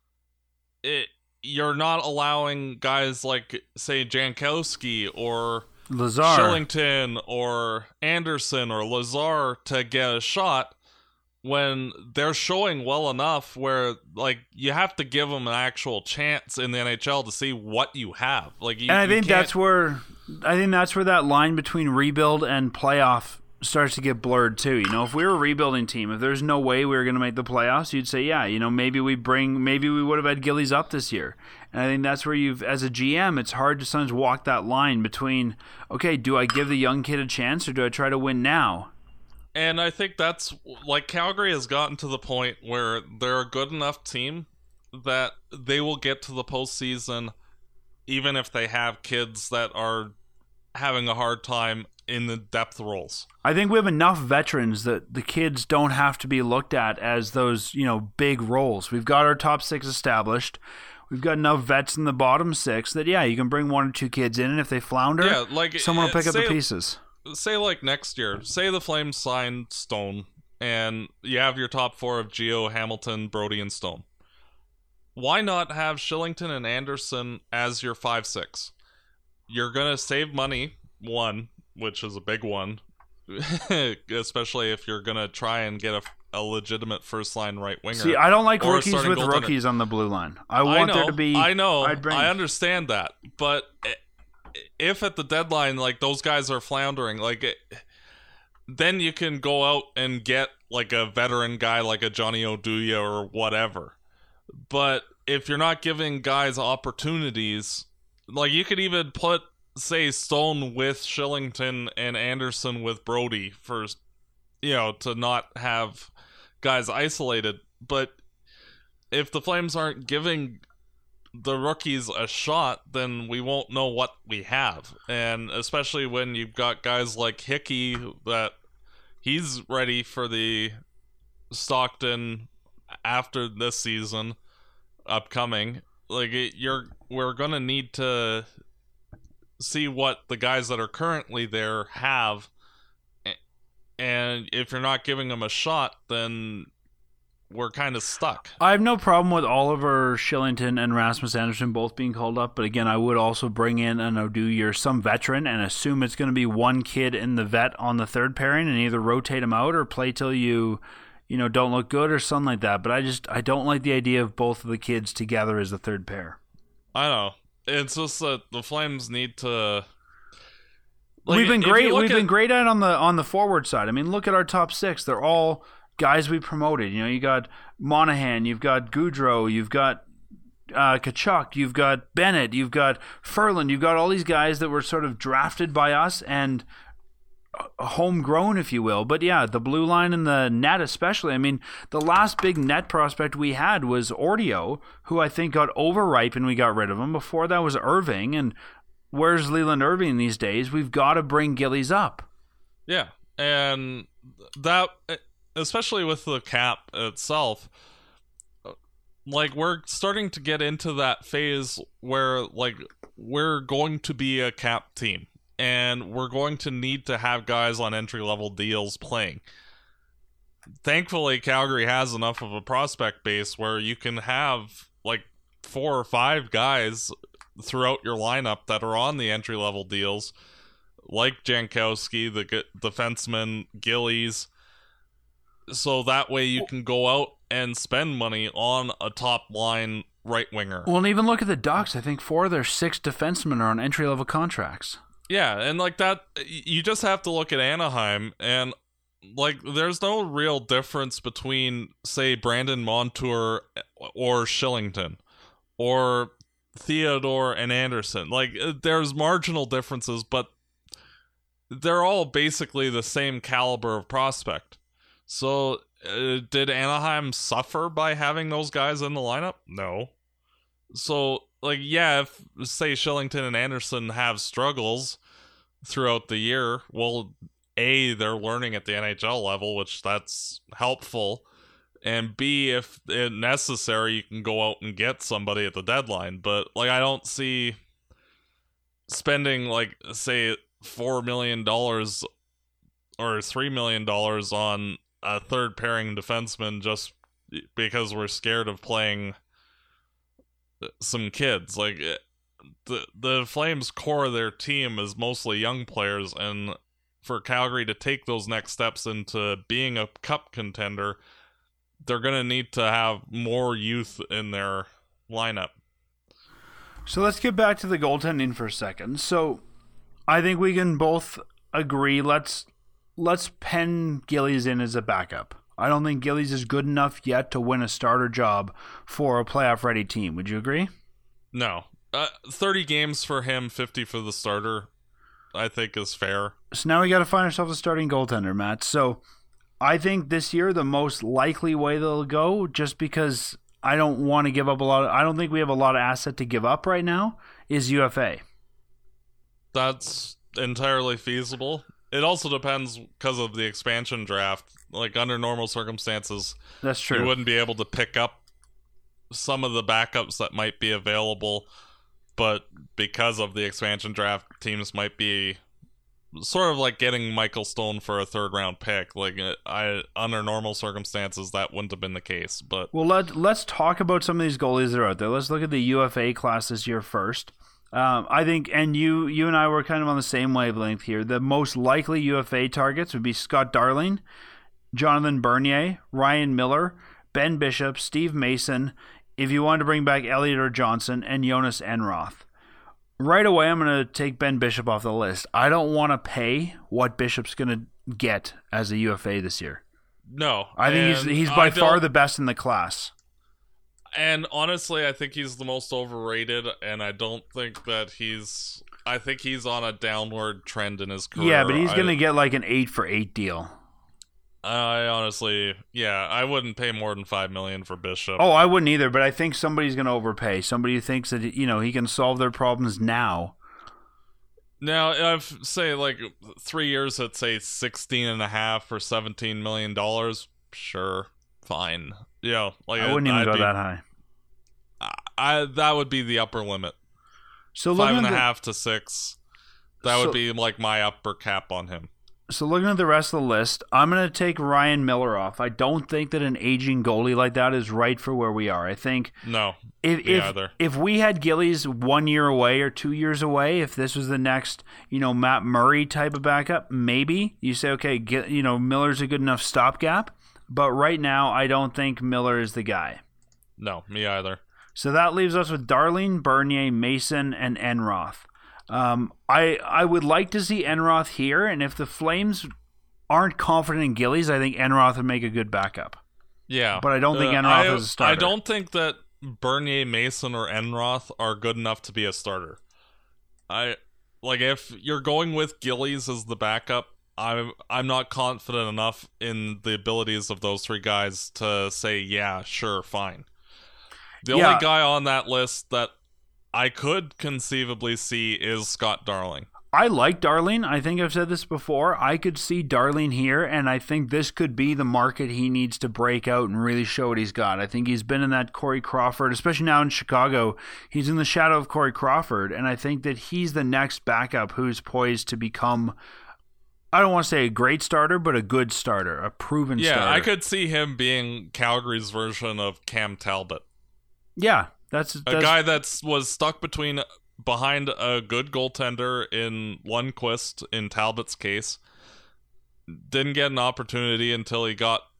It, you're not allowing guys like, say, Jankowski or Lazar, Shillington or Anderson or Lazar to get a shot when they're showing well enough where, like, you have to give them an actual chance in the N H L to see what you have. Like, you, and I think can't... that's where I think that's where that line between rebuild and playoff starts to get blurred too. You know, if we were a rebuilding team, if there's no way we were going to make the playoffs, you'd say, yeah, you know, maybe we bring, maybe we would have had Gillies up this year. And I think that's where you've, as a G M, it's hard to sometimes walk that line between, okay, do I give the young kid a chance or do I try to win now? And I think that's, like, Calgary has gotten to the point where they're a good enough team that they will get to the postseason even if they have kids that are having a hard time in the depth roles. I think we have enough veterans that the kids don't have to be looked at as those, you know, big roles. We've got our top six established. We've got enough vets in the bottom six that, yeah, you can bring one or two kids in, and if they flounder, yeah, like, someone will pick say, up the pieces. Say, like, next year, say the Flames sign Stone, and you have your top four of Geo, Hamilton, Brody, and Stone. Why not have Shillington and Anderson as your five six? You're going to save money, one, which is a big one, especially if you're going to try and get a, a legitimate first-line right winger. See, I don't like rookies with rookies on the blue line. I want I know, there to be... I know, I'd bring... I understand that, but if at the deadline, like, those guys are floundering, like, it, then you can go out and get, like, a veteran guy like a Johnny Oduya or whatever. But if you're not giving guys opportunities, like, you could even put, say, Stone with Shillington and Anderson with Brody for, you know, to not have guys isolated. But if the Flames aren't giving the rookies a shot, then we won't know what we have. And especially when you've got guys like Hickey, that he's ready for the Stockton after this season upcoming. Like, it, you're we're gonna need to see what the guys that are currently there have, and if you're not giving them a shot, then we're kind of stuck. I have no problem with Oliver Shillington and Rasmus Anderson both being called up, but again, I would also bring in an Oduya or some veteran and assume it's going to be one kid in the vet on the third pairing and either rotate him out or play till you, you know, don't look good or something like that. But I just, I don't like the idea of both of the kids together as the third pair. I know. It's just that the Flames need to... Like, we've been great. We've at... been great at on the on the forward side. I mean, look at our top six. They're all guys we promoted. You know, you got Monahan, you've got Goudreau, you've got uh, Kachuk, you've got Bennett, you've got Ferland, you've got all these guys that were sort of drafted by us and homegrown, if you will. But yeah, the blue line and the net especially. I mean, the last big net prospect we had was Ordio, who I think got overripe and we got rid of him. Before that was Irving, and where's Leland Irving these days? We've got to bring Gillies up. Yeah, and that, especially with the cap itself, like, we're starting to get into that phase where, like, we're going to be a cap team, and we're going to need to have guys on entry-level deals playing. Thankfully, Calgary has enough of a prospect base where you can have, like, four or five guys throughout your lineup that are on the entry-level deals, like Jankowski, the g- defenseman, Gillies, so that way you can go out and spend money on a top line right winger. Well, and even look at the Ducks. I think four of their six defensemen are on entry level contracts. Yeah, and like that, you just have to look at Anaheim, and like there's no real difference between, say, Brandon Montour or Shillington, or Theodore and Anderson. Like there's marginal differences, but they're all basically the same caliber of prospect. So, uh, did Anaheim suffer by having those guys in the lineup? No. So, like, yeah, if, say, Shillington and Anderson have struggles throughout the year, well, A, they're learning at the N H L level, which that's helpful, and B, if it necessary, you can go out and get somebody at the deadline. But, like, I don't see spending, like, say, four million dollars or three million dollars on a third pairing defenseman just because we're scared of playing some kids. Like the the Flames' core of their team is mostly young players, and for Calgary to take those next steps into being a cup contender, they're gonna need to have more youth in their lineup. So let's get back to the goaltending for a second. So I think we can both agree. Let's let's pen Gillies in as a backup. I don't think Gillies is good enough yet to win a starter job for a playoff-ready team. Would you agree? No. Uh, thirty games for him, fifty for the starter, I think is fair. So now we got to find ourselves a starting goaltender, Matt. So I think this year the most likely way they'll go, just because I don't want to give up a lot of, I don't think we have a lot of asset to give up right now, is U F A. That's entirely feasible. It also depends because of the expansion draft. Like, under normal circumstances, that's true, you wouldn't be able to pick up some of the backups that might be available, but because of the expansion draft, teams might be sort of like getting Michael Stone for a third round pick. Like, I under normal circumstances, that wouldn't have been the case. But well, let, let's talk about some of these goalies that are out there. Let's look at the U F A class this year first. Um, I think, and you you and I were kind of on the same wavelength here. The most likely U F A targets would be Scott Darling, Jonathan Bernier, Ryan Miller, Ben Bishop, Steve Mason, if you wanted to bring back Elliot or Johnson, and Jonas Enroth. Right away, I'm going to take Ben Bishop off the list. I don't want to pay what Bishop's going to get as a U F A this year. No. I think he's he's by far the best in the class. And honestly, I think he's the most overrated, and I don't think that he's... I think he's on a downward trend in his career. Yeah, but he's going to get like an eight for eight deal. I honestly... Yeah, I wouldn't pay more than five million dollars for Bishop. Oh, I wouldn't either, but I think somebody's going to overpay. Somebody who thinks that, you know, he can solve their problems now. Now, if, say, like, three years at, say, sixteen and a half or seventeen million dollars, sure, fine. Yeah, like I wouldn't even I'd go be, that high. I, I that would be the upper limit. So five and a the, half to six. That so, would be like my upper cap on him. So looking at the rest of the list, I'm going to take Ryan Miller off. I don't think that an aging goalie like that is right for where we are. I think no, if if, either. if we had Gillies one year away or two years away, if this was the next, you know, Matt Murray type of backup, maybe you say, okay, get, you know, Miller's a good enough stopgap. But right now, I don't think Miller is the guy. No, me either. So that leaves us with Darling, Bernier, Mason, and Enroth. Um, I I would like to see Enroth here, and if the Flames aren't confident in Gillies, I think Enroth would make a good backup. Yeah. But I don't think uh, Enroth I, is a starter. I don't think that Bernier, Mason, or Enroth are good enough to be a starter. I like if you're going with Gillies as the backup, I'm I'm not confident enough in the abilities of those three guys to say, yeah, sure, fine. The yeah. only guy on that list that I could conceivably see is Scott Darling. I like Darling. I think I've said this before. I could see Darling here, and I think this could be the market he needs to break out and really show what he's got. I think he's been in that Corey Crawford, especially now in Chicago. He's in the shadow of Corey Crawford, and I think that he's the next backup who's poised to become, I don't want to say a great starter, but a good starter, a proven yeah, starter. Yeah, I could see him being Calgary's version of Cam Talbot. Yeah, that's, that's a guy that was stuck between behind a good goaltender in Lundqvist in Talbot's case. Didn't get an opportunity until he got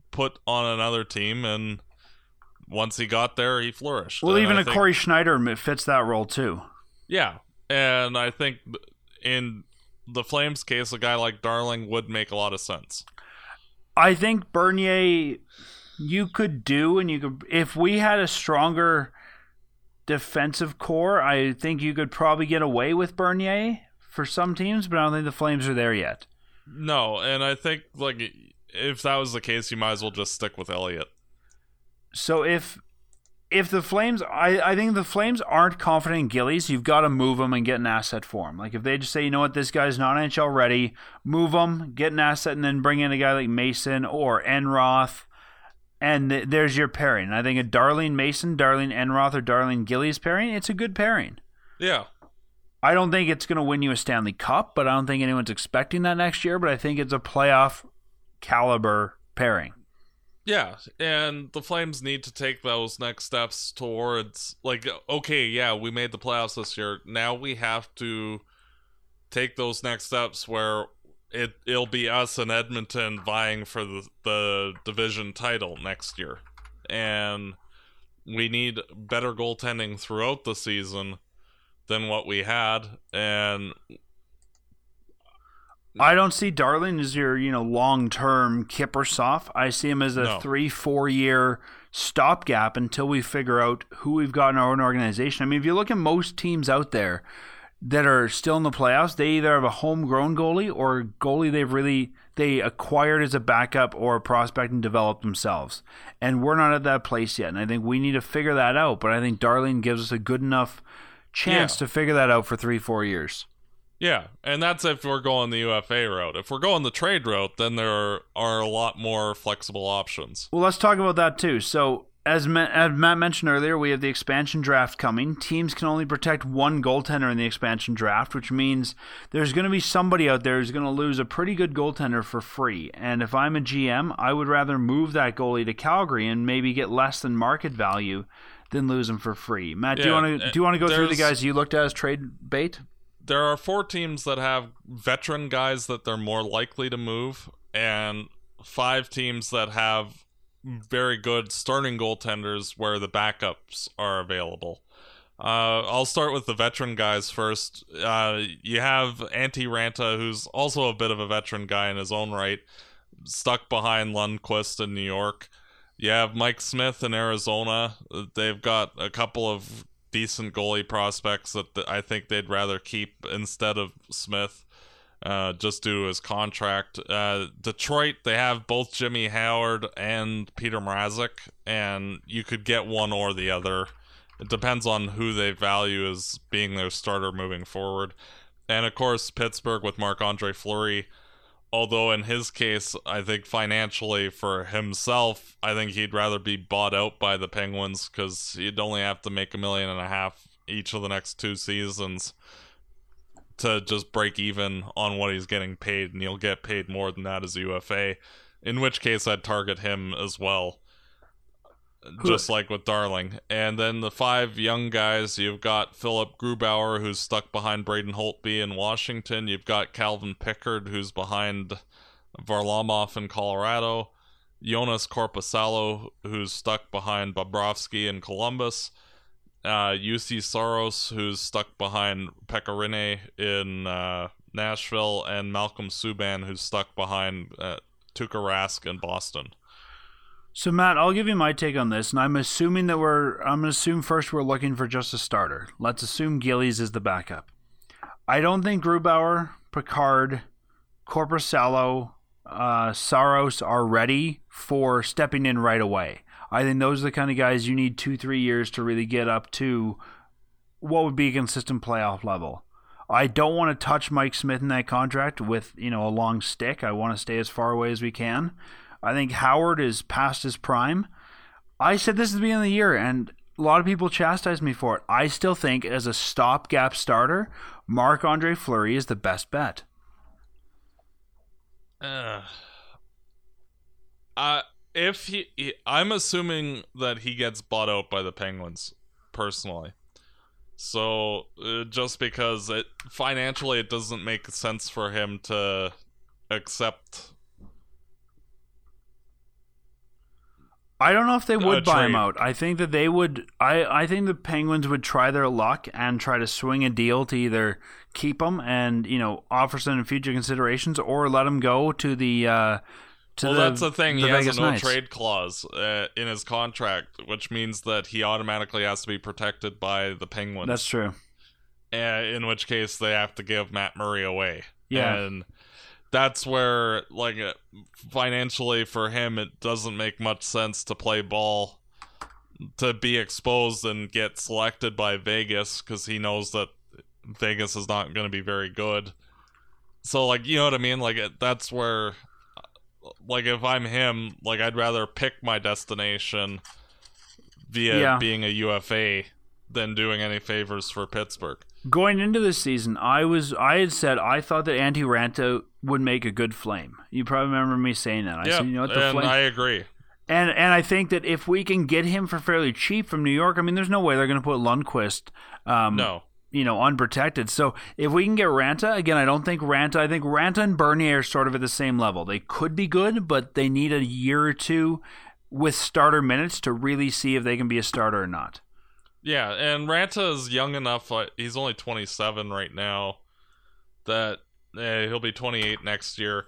put on another team, and once he got there, he flourished. Well, and even I a think, Corey Schneider fits that role too. Yeah, and I think in the Flames' case, a guy like Darling would make a lot of sense. I think Bernier, you could do, and you could, if we had a stronger defensive core, I think you could probably get away with Bernier for some teams, but I don't think the Flames are there yet. No, and I think like if that was the case, you might as well just stick with Elliott. So if if the Flames, I, I think the Flames aren't confident in Gillies, you've got to move him and get an asset for him. Like if they just say, you know what, this guy's not N H L ready, move him, get an asset, and then bring in a guy like Mason or Enroth, and th- there's your pairing. And I think a Darlene Mason, Darlene Enroth, or Darlene Gillies pairing, it's a good pairing. Yeah. I don't think it's going to win you a Stanley Cup, but I don't think anyone's expecting that next year, but I think it's a playoff caliber pairing. Yeah, and the Flames need to take those next steps towards, like, okay, yeah, we made the playoffs this year. Now we have to take those next steps where it, it'll be us and Edmonton vying for the, the division title next year. And we need better goaltending throughout the season than what we had, and I don't see Darling as your, you know, long-term Kiprusoff. I see him as a No. three, four-year stopgap until we figure out who we've got in our own organization. I mean, if you look at most teams out there that are still in the playoffs, they either have a homegrown goalie or a goalie they've really they acquired as a backup or a prospect and developed themselves. And we're not at that place yet, and I think we need to figure that out. But I think Darling gives us a good enough chance Yeah. to figure that out for three, four years. yeah, and that's if we're going the U F A route. If we're going the trade route, then there are, are a lot more flexible options. Well, let's talk about that too. So, as, Ma- as Matt mentioned earlier, we have the expansion draft coming. Teams can only protect one goaltender in the expansion draft, which means there's going to be somebody out there who's going to lose a pretty good goaltender for free. And if I'm a G M, I would rather move that goalie to Calgary and maybe get less than market value than lose him for free. Matt, do you Yeah, want to do you want to go through the there's- guys you looked at as trade bait? There are four teams that have veteran guys that they're more likely to move, and five teams that have very good starting goaltenders where the backups are available. Uh, I'll start with the veteran guys first. Uh, you have Antti Ranta, who's also a bit of a veteran guy in his own right, stuck behind Lundqvist in New York. You have Mike Smith in Arizona. They've got a couple of decent goalie prospects that th- I think they'd rather keep instead of Smith, uh, just due to his contract. Uh, Detroit, they have both Jimmy Howard and Peter Mrazek, and you could get one or the other. It depends on who they value as being their starter moving forward. And of course, Pittsburgh with Marc-Andre Fleury. Although in his case, I think financially for himself, I think he'd rather be bought out by the Penguins because he'd only have to make a million and a half each of the next two seasons to just break even on what he's getting paid, and he'll get paid more than that as U F A, in which case I'd target him as well, just like with Darling. And then the five young guys, you've got Philip Grubauer, who's stuck behind Braden Holtby in Washington. You've got Calvin Pickard, who's behind Varlamov in Colorado. Jonas Korpisalo, who's stuck behind Bobrovsky in Columbus. Uh, U C Soros, who's stuck behind Pekka Rinne in uh, Nashville. And Malcolm Subban, who's stuck behind uh, Tuukka Rask in Boston. So Matt, I'll give you my take on this, and I'm assuming that we're I'm gonna assume first we're looking for just a starter. Let's assume Gillies is the backup. I don't think Grubauer, Picard, Korpisalo, uh, Saros are ready for stepping in right away. I think those are the kind of guys you need two, three years to really get up to what would be a consistent playoff level. I don't want to touch Mike Smith in that contract with, you know, a long stick. I want to stay as far away as we can. I think Howard is past his prime. I said this at the beginning of the year, and a lot of people chastised me for it. I still think, as a stopgap starter, Marc-Andre Fleury is the best bet. Uh, uh, if he, he, I'm assuming that he gets bought out by the Penguins, personally. So, uh, just because it financially it doesn't make sense for him to accept I don't know if they would uh, buy him trade. out. I think that they would. I, I think the Penguins would try their luck and try to swing a deal to either keep him and you know offer some future considerations, or let him go to the. Uh, to well, the, that's the thing. The he Vegas has a no Knights. trade clause uh, in his contract, which means that he automatically has to be protected by the Penguins. That's true. Uh, in which case, they have to give Matt Murray away. Yeah. And that's where, like, uh, financially for him, it doesn't make much sense to play ball, to be exposed and get selected by Vegas, because he knows that Vegas is not going to be very good. So, like, you know what I mean? Like, it, that's where, like, if I'm him, like, I'd rather pick my destination via Yeah. being a U F A than doing any favors for Pittsburgh. Going into this season, I was I had said I thought that Antti Ranta would make a good Flame. You probably remember me saying that. I Yeah, said, you know what, the and Flame, I agree. and and I think that if we can get him for fairly cheap from New York, I mean, there's no way they're going to put Lundqvist, um, No. you know, unprotected. So if we can get Ranta, again, I don't think Ranta. I think Ranta and Bernier are sort of at the same level. They could be good, but they need a year or two with starter minutes to really see if they can be a starter or not. Yeah, and Ranta is young enough. Uh, he's only twenty-seven right now. That uh, he'll be twenty-eight next year.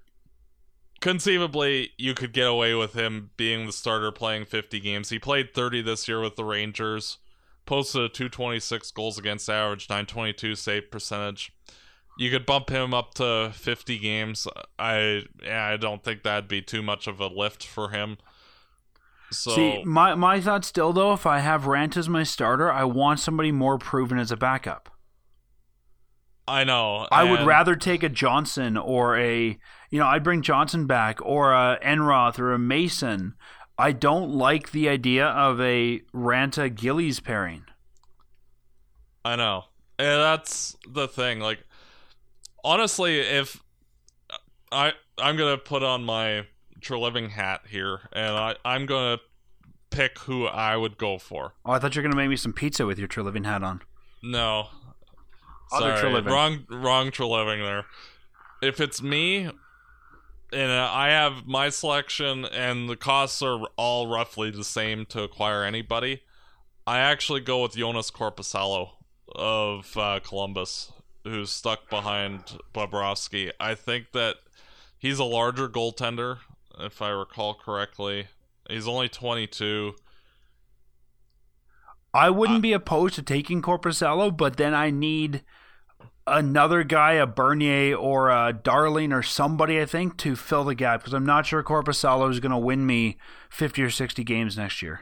Conceivably, you could get away with him being the starter, playing fifty games. He played thirty this year with the Rangers. Posted a two twenty-six goals against average, nine twenty-two save percentage. You could bump him up to fifty games. I yeah, I don't think that'd be too much of a lift for him. So See, my my thought still though, if I have Rant as my starter, I want somebody more proven as a backup. I know. I would and- rather take a Johnson or a, you know, I'd bring Johnson back or a Enroth or a Mason. I don't like the idea of a Ranta Gillies pairing. I know. And that's the thing. Like, honestly, if I I'm gonna put on my Treliving hat here, and I I'm gonna pick who I would go for. Oh, I thought you were gonna make me some pizza with your Treliving hat on. No, Other sorry, Treliving. wrong wrong Treliving there. If it's me, and uh, I have my selection, and the costs are all roughly the same to acquire anybody, I actually go with Jonas Korpisalo of uh, Columbus, who's stuck behind Bobrovsky. I think that he's a larger goaltender, if I recall correctly. He's only twenty-two. I wouldn't Uh, be opposed to taking Corpusalo, but then I need another guy, a Bernier or a Darling or somebody, I think, to fill the gap, because I'm not sure Corpusalo is going to win me fifty or sixty games next year.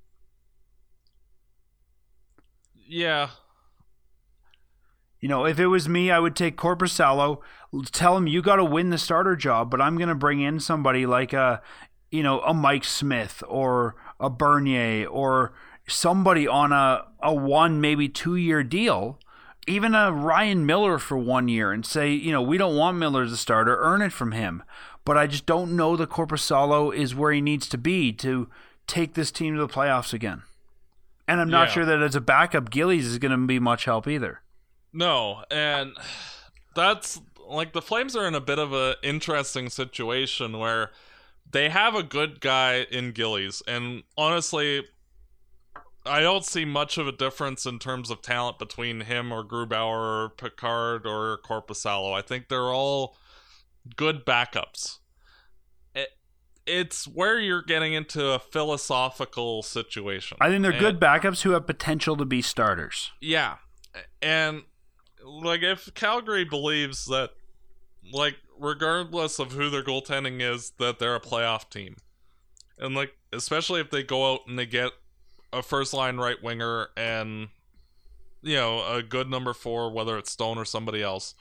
Yeah. You know, if it was me, I would take Corpusalo, tell him you got to win the starter job, but I'm going to bring in somebody like a, you know, a Mike Smith or a Bernier or somebody on a, a one, maybe two year deal, even a Ryan Miller for one year, and say, you know, we don't want Miller as a starter, earn it from him. But I just don't know that Corpusalo is where he needs to be to take this team to the playoffs again. And I'm not Yeah. sure that as a backup, Gillies is going to be much help either. No, and that's like the Flames are in a bit of an interesting situation where they have a good guy in Gillies, and honestly, I don't see much of a difference in terms of talent between him or Grubauer or Picard or Korpisalo. I think they're all good backups. It, it's where you're getting into a philosophical situation. I think they're And- good backups who have potential to be starters. Yeah. And like if Calgary believes that, like, regardless of who their goaltending is, that they're a playoff team. And like especially if they go out and they get a first line right winger and, you know, a good number four, whether it's Stone or somebody else.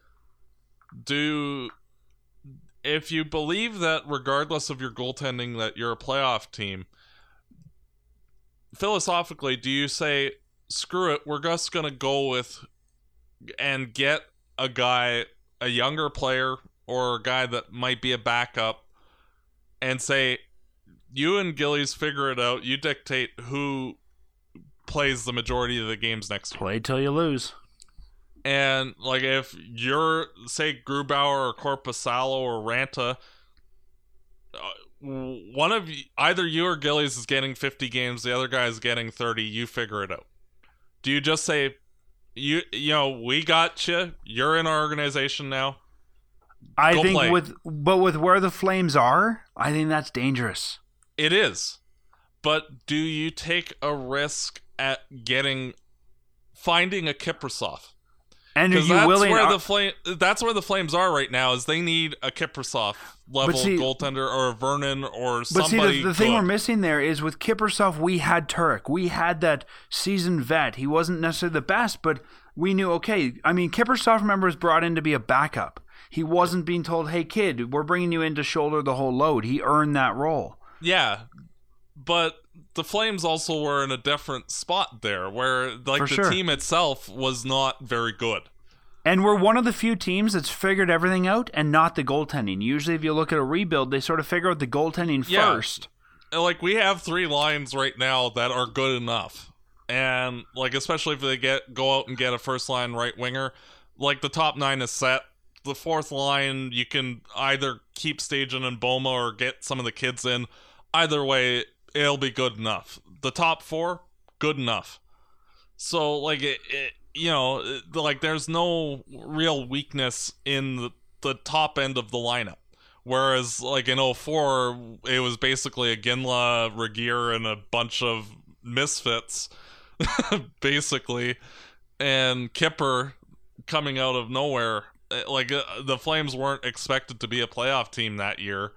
Do if you believe that regardless of your goaltending that you're a playoff team, philosophically, do you say, screw it, we're just going to go with and get a guy, a younger player, or a guy that might be a backup, and say, you and Gillies figure it out, you dictate who plays the majority of the games next year. Play till you lose. And, like, if you're, say, Grubauer or Korpisalo or Ranta, uh, one of you, either you or Gillies is getting fifty games, the other guy is getting thirty. You figure it out. Do you just say, you you know, we got you. You're in our organization now. I Go think play. with but with where the Flames are, I think that's dangerous. It is. But do you take a risk at getting finding a Kiprasov? And are Because you that's willing? where are- the flame. That's where the Flames are right now. Is they need a Kiprasov level see- goaltender or a Vernon or But somebody. see, the, the thing good. we're missing there is with Kiprasov, we had Turek. We had that seasoned vet. He wasn't necessarily the best, but we knew, okay, I mean, Kiprasov, remember, was brought in to be a backup. He wasn't being told, hey, kid, we're bringing you in to shoulder the whole load. He earned that role. Yeah, but the Flames also were in a different spot there, where like For the sure. team itself was not very good. And we're one of the few teams that's figured everything out and not the goaltending. Usually, if you look at a rebuild, they sort of figure out the goaltending Yeah. first. Like we have three lines right now that are good enough, and like especially if they get go out and get a first line right winger, like the top nine is set. The fourth line you can either keep Stajan and Boma or get some of the kids in. Either way, it'll be good enough. The top four, good enough. So like it, it you know, it- like there's no real weakness in the, the top end of the lineup. Whereas, like, in oh four, it was basically a Ginla, Regier, and a bunch of misfits, basically. And Kipper coming out of nowhere. Like, uh, the Flames weren't expected to be a playoff team that year.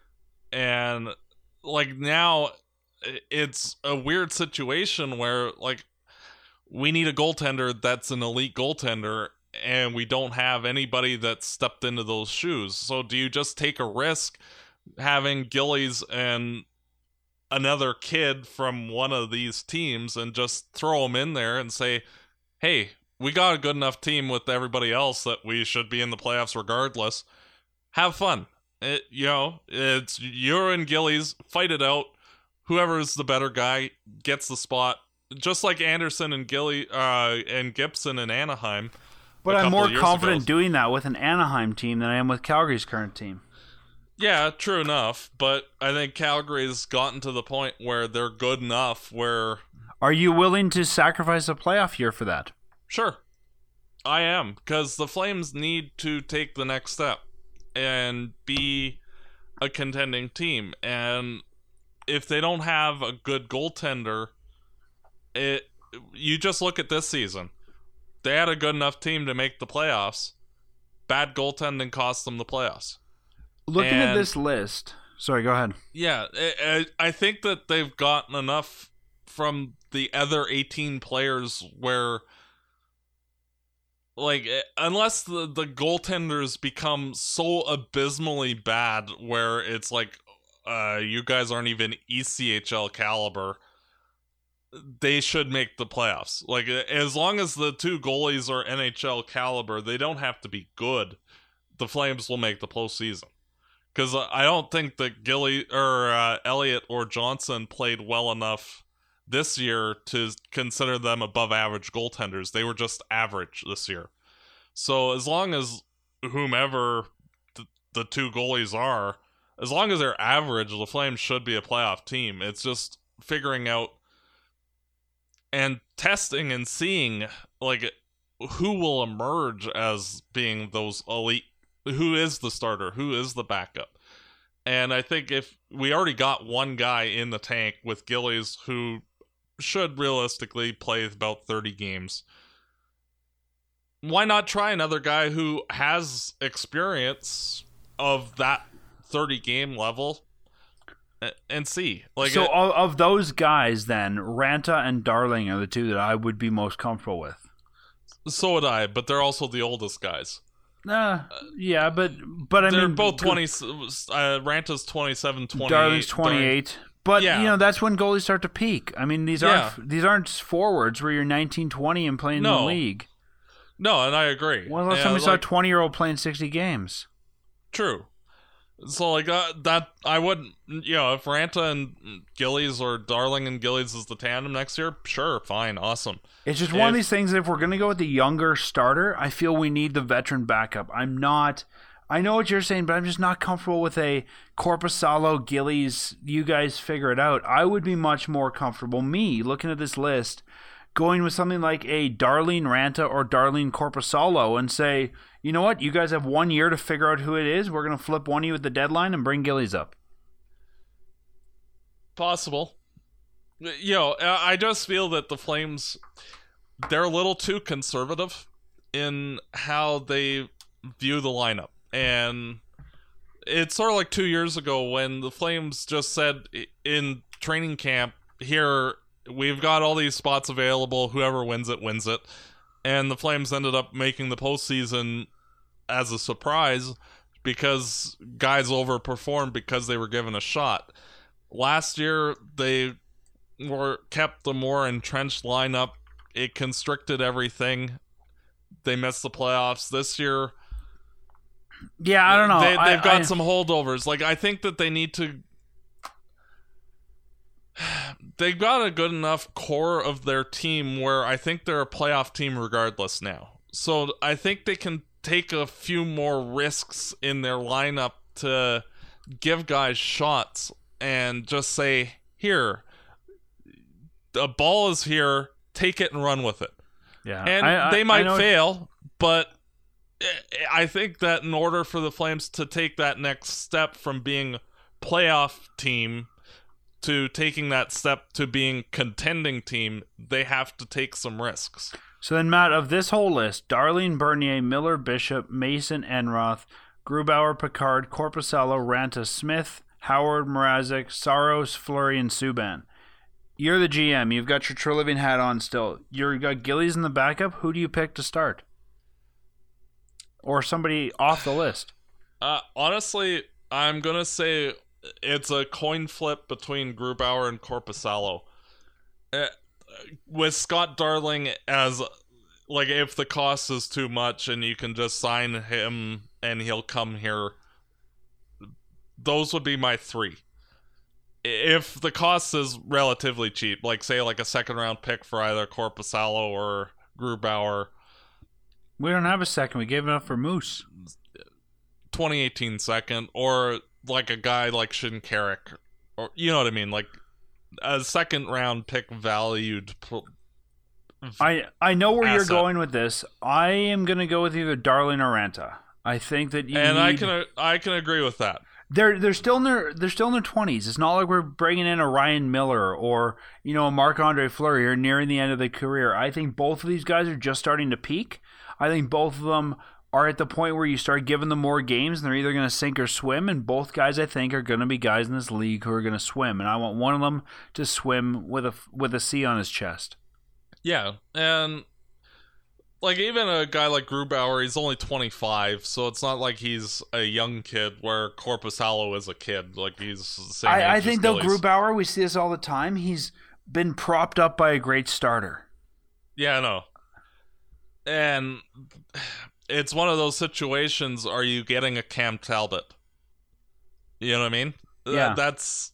And, like, now it's a weird situation where, like, we need a goaltender that's an elite goaltender, and we don't have anybody that stepped into those shoes. So do you just take a risk having Gillies and another kid from one of these teams and just throw them in there and say, hey, we got a good enough team with everybody else that we should be in the playoffs regardless. Have fun. It, you know, it's you and Gillies, fight it out. Whoever's the better guy gets the spot. Just like Anderson and Gilly uh, and Gibson in Anaheim. But a I'm couple more of years confident ago. doing that with an Anaheim team than I am with Calgary's current team. Yeah, true enough. But I think Calgary's gotten to the point where they're good enough where, Are you willing to sacrifice a playoff year for that? sure, I am. Because the Flames need to take the next step and be a contending team. And if they don't have a good goaltender, it you just look at this season. They had a good enough team to make the playoffs. Bad goaltending cost them the playoffs. Looking at And- this list, sorry, go ahead. Yeah, I, I I think that they've gotten enough from the other eighteen players where, like, eh, unless the, the goaltenders become so abysmally bad where it's like, uh, you guys aren't even E C H L caliber, they should make the playoffs. Like, as long as the two goalies are N H L caliber, they don't have to be good. The Flames will make the postseason. Because I don't think that Gilly or uh, Elliott or Johnson played well enough this year to consider them above average goaltenders. They were just average this year. So as long as whomever th- the two goalies are, as long as they're average, the Flames should be a playoff team. It's just figuring out and testing and seeing, like, who will emerge as being those elite. Who is the starter? Who is the backup? And I think if we already got one guy in the tank with Gillies who should realistically play about thirty games, why not try another guy who has experience of that thirty game level a- and see? Like, so it- of, of those guys, then, Ranta and Darling are the two that I would be most comfortable with. so would I, but they're also the oldest guys. Uh, yeah, but but I They're mean, both good- twenty. Uh, Ranta's twenty-seven, twenty-eight. Darling's twenty-eight. But Yeah. you know that's when goalies start to peak. I mean, these Yeah. aren't these aren't forwards where you're nineteen, twenty and playing in No. the league. No, and I agree. When was the last And, time we saw a like, twenty year old playing sixty games? True. So, like, uh, that, I wouldn't, you know, if Ranta and Gillies or Darling and Gillies is the tandem next year, sure, fine, awesome. It's just one of If- these things that if we're going to go with the younger starter, I feel we need the veteran backup. I'm not I know what you're saying, but I'm just not comfortable with a Korpisalo, Gillies, you guys figure it out. I would be much more comfortable, me, looking at this list, going with something like a Darlene Ranta or Darlene Korpisalo and say, you know what, you guys have one year to figure out who it is. We're going to flip one of you at the deadline and bring Gillies up. Possible. You know, I just feel that the Flames, they're a little too conservative in how they view the lineup. And it's sort of like two years ago when the Flames just said in training camp, here, we've got all these spots available, whoever wins it, wins it. And the Flames ended up making the postseason as a surprise because guys overperformed because they were given a shot. Last year, they were kept the more entrenched lineup. It constricted everything. They missed the playoffs. This year, yeah, I don't know. They, they've I, got I, some holdovers. Like, I think that they need to. They've got a good enough core of their team where I think they're a playoff team regardless now. So I think they can take a few more risks in their lineup to give guys shots and just say, here, the ball is here, take it and run with it. Yeah, and I, I, they might I fail, but I think that in order for the Flames to take that next step from being playoff team to taking that step to being contending team, they have to take some risks. So then, Matt, of this whole list, Darlene, Bernier, Miller, Bishop, Mason, Enroth, Grubauer, Picard, Korpisalo, Ranta, Smith, Howard, Mrazek, Saros, Fleury, and Subban. You're the G M. You've got your Treliving hat on still. You've got Gillies in the backup. Who do you pick to start? Or somebody off the list? Uh, honestly, I'm going to say it's a coin flip between Grubauer and Korpisalo. Uh, with Scott Darling as, like, if the cost is too much and you can just sign him and he'll come here, those would be my three. If the cost is relatively cheap, like, say, like a second round pick for either Korpisalo or Grubauer. We don't have a second. We gave it up for Moose. twenty eighteen second, or like a guy like Shinkarik, or you know what I mean, like a second round pick valued. Pl- I I know where asset. you're going with this. I am going to go with either Darlene or Ranta. I think that you and need... I can I can agree with that. They're they're still in their they're still in their twenties. It's not like we're bringing in a Ryan Miller or you know a Marc-Andre Fleury or nearing the end of their career. I think both of these guys are just starting to peak. I think both of them are at the point where you start giving them more games and they're either going to sink or swim, and both guys I think are going to be guys in this league who are going to swim, and I want one of them to swim with a with a C on his chest. Yeah, and like even a guy like Grubauer, he's only twenty-five, so it's not like he's a young kid where Korpisalo is a kid. Like he's the same age I, I as think though Gillies. Grubauer, we see this all the time. He's been propped up by a great starter. Yeah, I know. And it's one of those situations, are you getting a Cam Talbot? You know what I mean? Yeah. That, that's...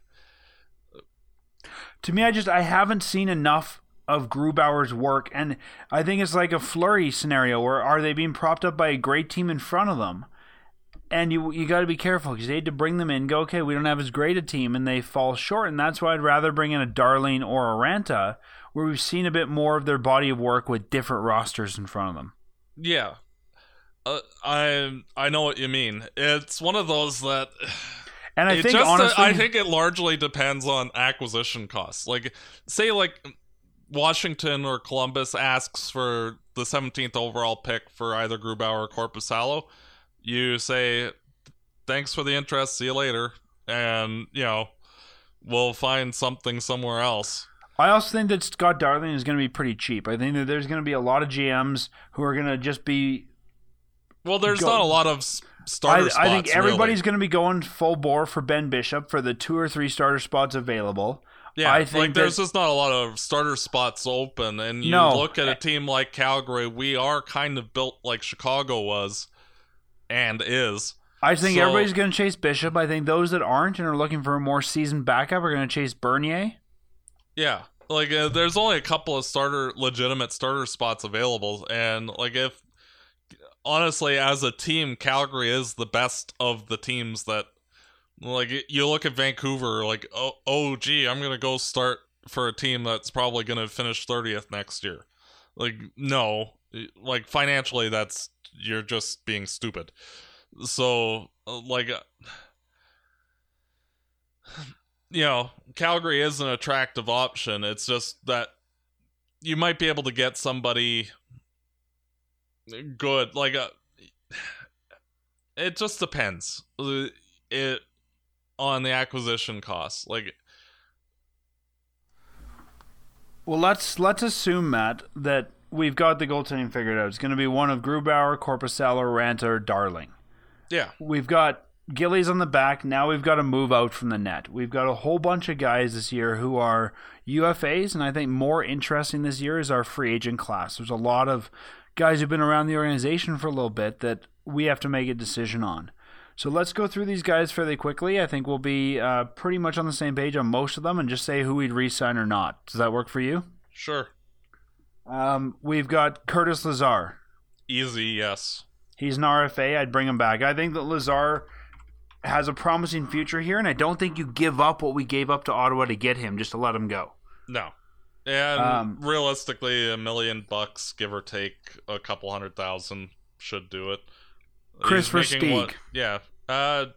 To me, I just I haven't seen enough of Grubauer's work, and I think it's like a Fleury scenario where are they being propped up by a great team in front of them? And you you got to be careful because they had to bring them in, go, okay, we don't have as great a team, and they fall short, and that's why I'd rather bring in a Darlene or a Ranta, where we've seen a bit more of their body of work with different rosters in front of them. Yeah. Uh, I I know what you mean. It's one of those that... And I it think, just, honestly... I think it largely depends on acquisition costs. Like, say, like, Washington or Columbus asks for the seventeenth overall pick for either Grubauer or Korpisalo. You say, thanks for the interest, see you later. And, you know, we'll find something somewhere else. I also think that Scott Darling is going to be pretty cheap. I think that there's going to be a lot of G Ms who are going to just be... Well, there's go- not a lot of starter I, spots, I think everybody's really. going to be going full bore for Ben Bishop for the two or three starter spots available. Yeah, I think like there's that, just not a lot of starter spots open, and you No. look at a team like Calgary, we are kind of built like Chicago was, and is. I think So- everybody's going to chase Bishop. I think those that aren't and are looking for a more seasoned backup are going to chase Bernier. Yeah, like uh, there's only a couple of starter, legitimate starter spots available, and like if honestly, as a team, Calgary is the best of the teams that, like, you look at Vancouver, like, oh, oh gee, I'm going to go start for a team that's probably going to finish thirtieth next year. Like, no. Like, financially, that's, you're just being stupid. So, like, you know, Calgary is an attractive option. It's just that you might be able to get somebody good. Like, uh, it just depends. It on the acquisition costs. Like, well, let's let's assume, Matt, that we've got the goaltending figured out. It's going to be one of Grubauer, Korpisalo, Ranta, or Darling. Yeah. We've got Gillies on the back. Now we've got to move out from the net. We've got a whole bunch of guys this year who are U F As, and I think more interesting this year is our free agent class. There's a lot of guys who've been around the organization for a little bit that we have to make a decision on. So let's go through these guys fairly quickly. I think we'll be uh, pretty much on the same page on most of them and just say who we'd re-sign or not. Does that work for you? Sure. Um, we've got Curtis Lazar. Easy, yes. He's an R F A. I'd bring him back. I think that Lazar has a promising future here, and I don't think you give up what we gave up to Ottawa to get him just to let him go. No. And Um, realistically, a million bucks, give or take a couple hundred thousand, should do it. Chris He's making Versteeg. what- Yeah. Uh,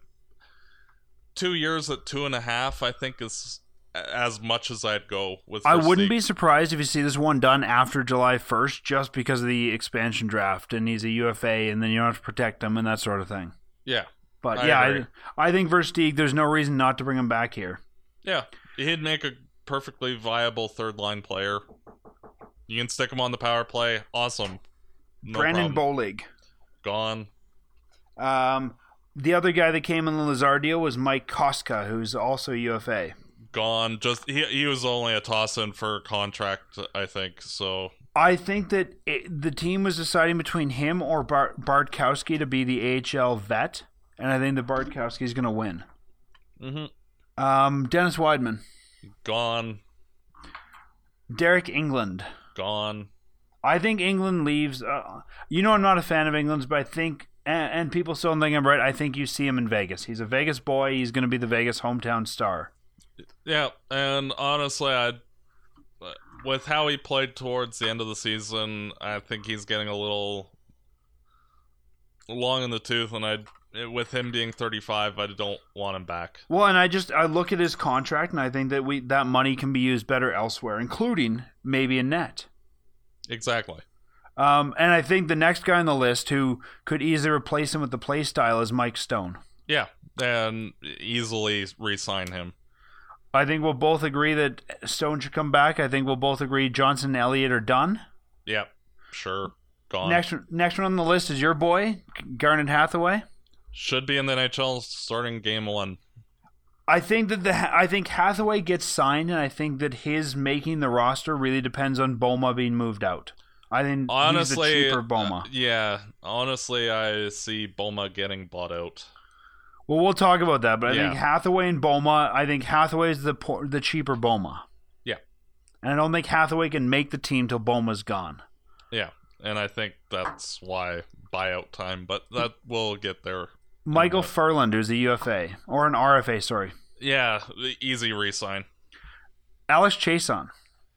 two years at two and a half, I think, is as much as I'd go with I wouldn't Versteeg. be surprised if you see this one done after July first just because of the expansion draft, and he's a U F A, and then you don't have to protect him and that sort of thing. Yeah. But I yeah, agree. I, I think Versteeg, there's no reason not to bring him back here. Yeah. He'd make a perfectly viable third-line player. You can stick him on the power play. Awesome. No Brandon problem. Bolig. Gone. Um, the other guy that came in the Lazar deal was Mike Koska, who's also U F A. Gone. Just he he was only a toss-in for a contract, I think. So I think that it, the team was deciding between him or Bart, Bartkowski to be the A H L vet, and I think that Bartkowski is going to win. mm-hmm. Um, Dennis Weidman. Gone. Derek England. Gone. I think England leaves. Uh, you know, I'm not a fan of England's, but I think, and, and people still think I'm right, I think you see him in Vegas. He's a Vegas boy. He's going to be the Vegas hometown star. Yeah, and honestly, I with how he played towards the end of the season, I think he's getting a little long in the tooth, and I, with him being thirty-five, I don't want him back. Well, and I just I look at his contract, and I think that we that money can be used better elsewhere, including maybe in net. Exactly. Um, and I think the next guy on the list who could easily replace him with the play style is Mike Stone. Yeah, and easily re-sign him. I think we'll both agree that Stone should come back. I think we'll both agree Johnson and Elliott are done. Yep, sure. Gone. Next, next one on the list is your boy, Garnet Hathaway. Should be in the N H L starting game one. I think that the I think Hathaway gets signed, and I think that his making the roster really depends on Boma being moved out. I think Honestly, he's the cheaper Boma. uh, yeah, honestly, I see Boma getting bought out. Well, we'll talk about that, but I Yeah. think Hathaway and Boma, I think Hathaway is the po- the cheaper Boma. Yeah. And I don't think Hathaway can make the team till Boma's gone. Yeah, and I think that's why buyout time, but that we'll get there. Michael Uh, Furland, who's a U F A, or an R F A, sorry. Yeah, easy re-sign. Alex Chason.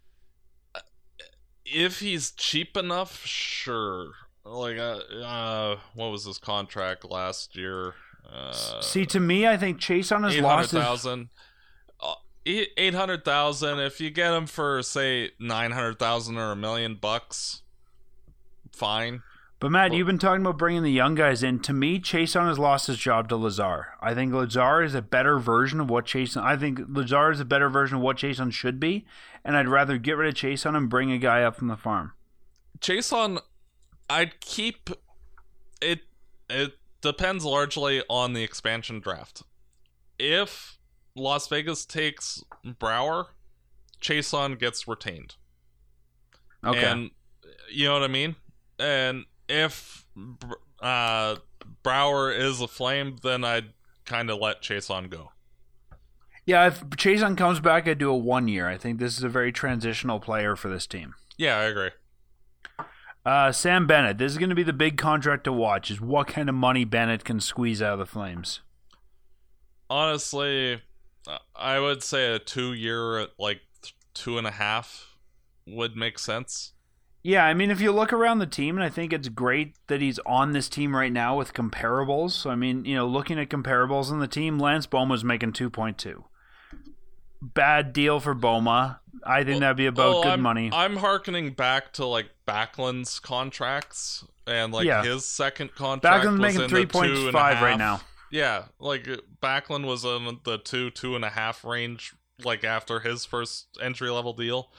If he's cheap enough, sure. Like, uh, uh what was his contract last year? Uh, See, to me, I think Chason has eight hundred lost his... thousand. Uh, eight hundred thousand. If you get him for say nine hundred thousand or a million bucks, fine. But Matt, Well- you've been talking about bringing the young guys in. To me, Chason has lost his job to Lazar. I think Lazar is a better version of what Chason. I think Lazar is a better version of what Chason should be, and I'd rather get rid of Chason and bring a guy up from the farm. Chason, I'd keep it. It depends largely on the expansion draft. If Las Vegas takes Brouwer, Chason gets retained. Okay. And you know what I mean? And if uh, Brouwer is a flame, then I'd kind of let Chason go. Yeah, if Chason comes back, I'd do a one year. I think this is a very transitional player for this team. Yeah, I agree. Uh, Sam Bennett. This is going to be the big contract to watch, is what kind of money Bennett can squeeze out of the Flames. Honestly, I would say a two-year at like two and a half would make sense. Yeah, I mean, if you look around the team, and I think it's great that he's on this team right now with comparables. So, I mean, you know, looking at comparables on the team, Lance Boma's making two point two. Bad deal for Boma. I think well, that'd be about well, good I'm, money. I'm hearkening back to like Backlund's contracts and like yeah. his second contract. Backlund's was making three point five right now. Yeah, like Backlund was in the two, two and a half range, like after his first entry level deal.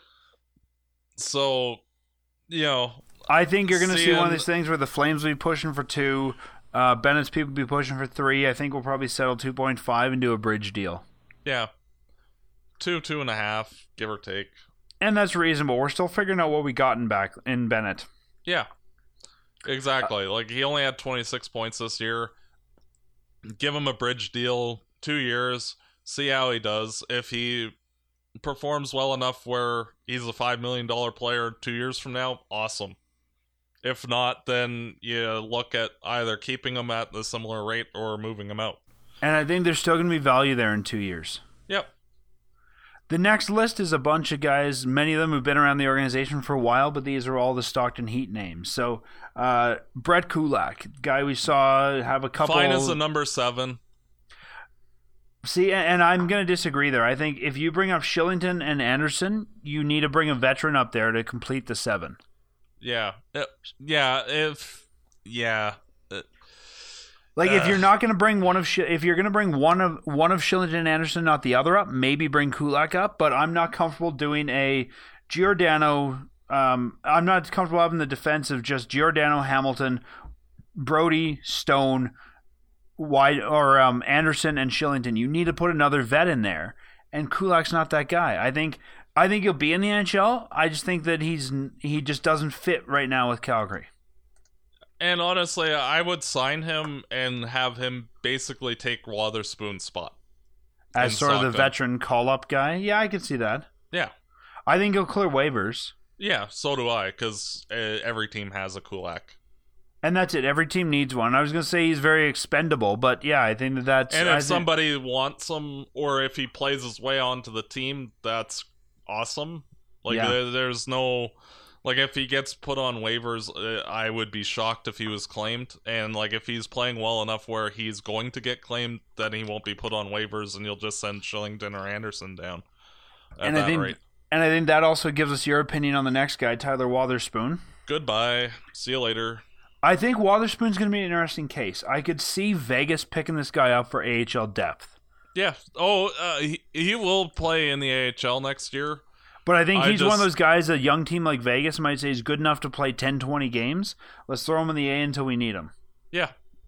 So, you know, I think you're going to see one of these things where the Flames will be pushing for two, uh, Bennett's people will be pushing for three. I think we'll probably settle two point five and do a bridge deal. Yeah, two, two and a half, give or take. And that's reasonable. We're still figuring out what we got in back in Bennett. Yeah, exactly. Uh, like he only had twenty-six points this year. Give him a bridge deal, two years, see how he does. If he performs well enough where he's a five million dollars player two years from now, awesome. If not, then you look at either keeping him at the similar rate or moving him out. And I think there's still going to be value there in two years. Yep. The next list is a bunch of guys, many of them have been around the organization for a while, but these are all the Stockton Heat names. So, uh, Brett Kulak, guy we saw have a couple... Fine as a number seven. See, and I'm going to disagree there. I think if you bring up Shillington and Anderson, you need to bring a veteran up there to complete the seven. Yeah. Yeah, if... Yeah. Like uh, if you're not going to bring one of Sh- if you're going to bring one of one of Shillington and Anderson, not the other up, maybe bring Kulak up. But I'm not comfortable doing a Giordano. Um, I'm not comfortable having the defense of just Giordano, Hamilton, Brody, Stone, Wide or um, Anderson and Shillington. You need to put another vet in there, and Kulak's not that guy. I think I think he'll be in the N H L. I just think that he's he just doesn't fit right now with Calgary. And honestly, I would sign him and have him basically take Wotherspoon's spot. As sort Stockton. Of the veteran call-up guy? Yeah, I could see that. Yeah. I think he'll clear waivers. Yeah, so do I, because uh, every team has a Kulak. And that's it. Every team needs one. I was going to say he's very expendable, but yeah, I think that that's... And if I somebody think... wants him, or if he plays his way onto the team, that's awesome. Like, yeah. there, there's no... Like, if he gets put on waivers, uh, I would be shocked if he was claimed. And, like, if he's playing well enough where he's going to get claimed, then he won't be put on waivers, and you'll just send Shillington or Anderson down at and that I think, rate. And I think that also gives us your opinion on the next guy, Tyler Wotherspoon. Goodbye. See you later. I think Wotherspoon's going to be an interesting case. I could see Vegas picking this guy up for A H L depth. Yeah. Oh, uh, he, he will play in the A H L next year. But I think he's I just, one of those guys, a young team like Vegas might say is good enough to play ten, twenty games. Let's throw him in the A until we need him. Yeah.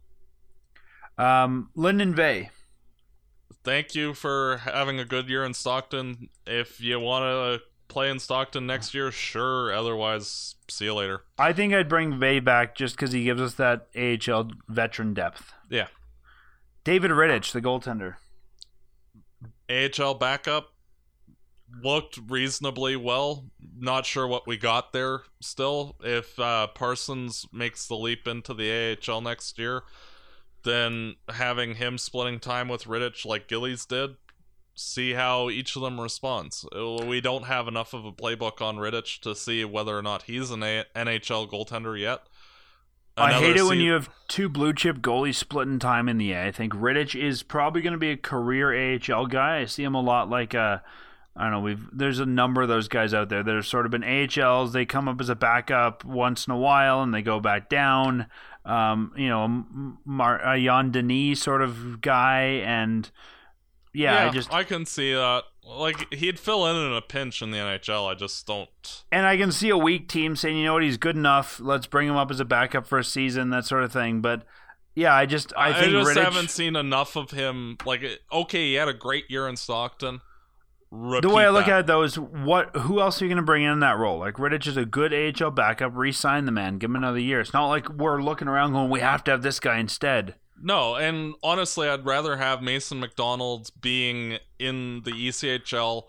Um, Lyndon Vay. Thank you for having a good year in Stockton. If you want to play in Stockton next year, sure. Otherwise, see you later. I think I'd bring Vay back just because he gives us that A H L veteran depth. Yeah. David Rittich, the goaltender. A H L backup. Looked reasonably well. Not sure what we got there still. If uh, Parsons makes the leap into the A H L next year, then having him splitting time with Rittich like Gillies did, see how each of them responds. We don't have enough of a playbook on Rittich to see whether or not he's an a- N H L goaltender yet. Another I hate it se- when you have two blue chip goalies splitting time in the A. I think Rittich is probably going to be a career A H L guy. I see him a lot like a... I don't know. We've there's a number of those guys out there that have sort of been A H Ls. They come up as a backup once in a while, and they go back down. Um, you know, Mar- a Jan Denis sort of guy, and yeah, yeah, I just I can see that. Like he'd fill in in a pinch in the N H L. I just don't. And I can see a weak team saying, you know what, he's good enough. Let's bring him up as a backup for a season, that sort of thing. But yeah, I just I, I think just Rittich, haven't seen enough of him. Like, okay, he had a great year in Stockton. Repeat the way I look that. at it, though, is what? Who else are you going to bring in that role? Like, Rittich is a good A H L backup. Re-sign the man. Give him another year. It's not like we're looking around going, we have to have this guy instead. No, and honestly, I'd rather have Mason McDonald being in the E C H L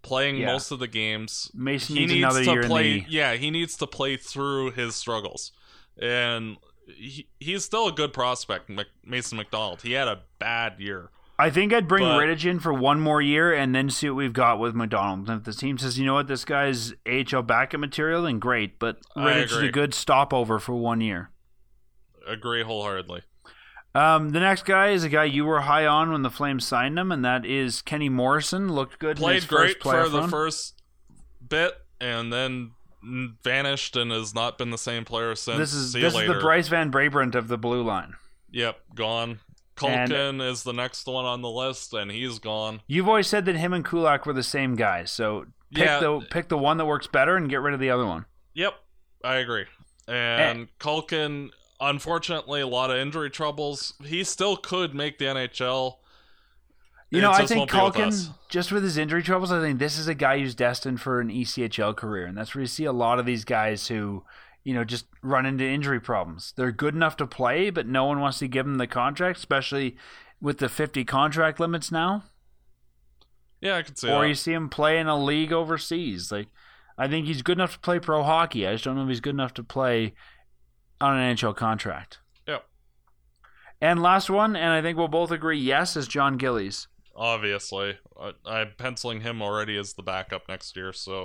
playing Yeah. most of the games. Mason he needs needs another to year play. in the... Yeah, he needs to play through his struggles, and he, he's still a good prospect, Mc, Mason McDonald. He had a bad year. I think I'd bring But- Rittich in for one more year and then see what we've got with McDonald. And if the team says, you know what, this guy's A H L backup material, then great. But I Rittich is agree. a good stopover for one year. Agree wholeheartedly. Um, the next guy is a guy you were high on when the Flames signed him, and that is Kenny Morrison. Looked good in his Played great first playoff for the run. first bit, and then vanished and has not been the same player since. This is See this you is later. the Bryce Van Brabrant of the blue line. Yep, gone. Culkin is the next one on the list, and he's gone. You've always said that him and Kulak were the same guy, so pick Yeah. the pick the one that works better and get rid of the other one. Yep, I agree. And Culkin, unfortunately, a lot of injury troubles. He still could make the N H L. You It know, I just think won't be with Culkin, us. just with his injury troubles, I think this is a guy who's destined for an E C H L career, and that's where you see a lot of these guys who, you know, just run into injury problems. They're good enough to play, but no one wants to give them the contract, especially with the fifty contract limits now. Yeah, I could see Or that. you see him play in a league overseas. Like, I think he's good enough to play pro hockey. I just don't know if he's good enough to play on an N H L contract. Yep, And last one, and I think we'll both agree yes, is John Gillies. obviously. I, I'm penciling him already as the backup next year, so...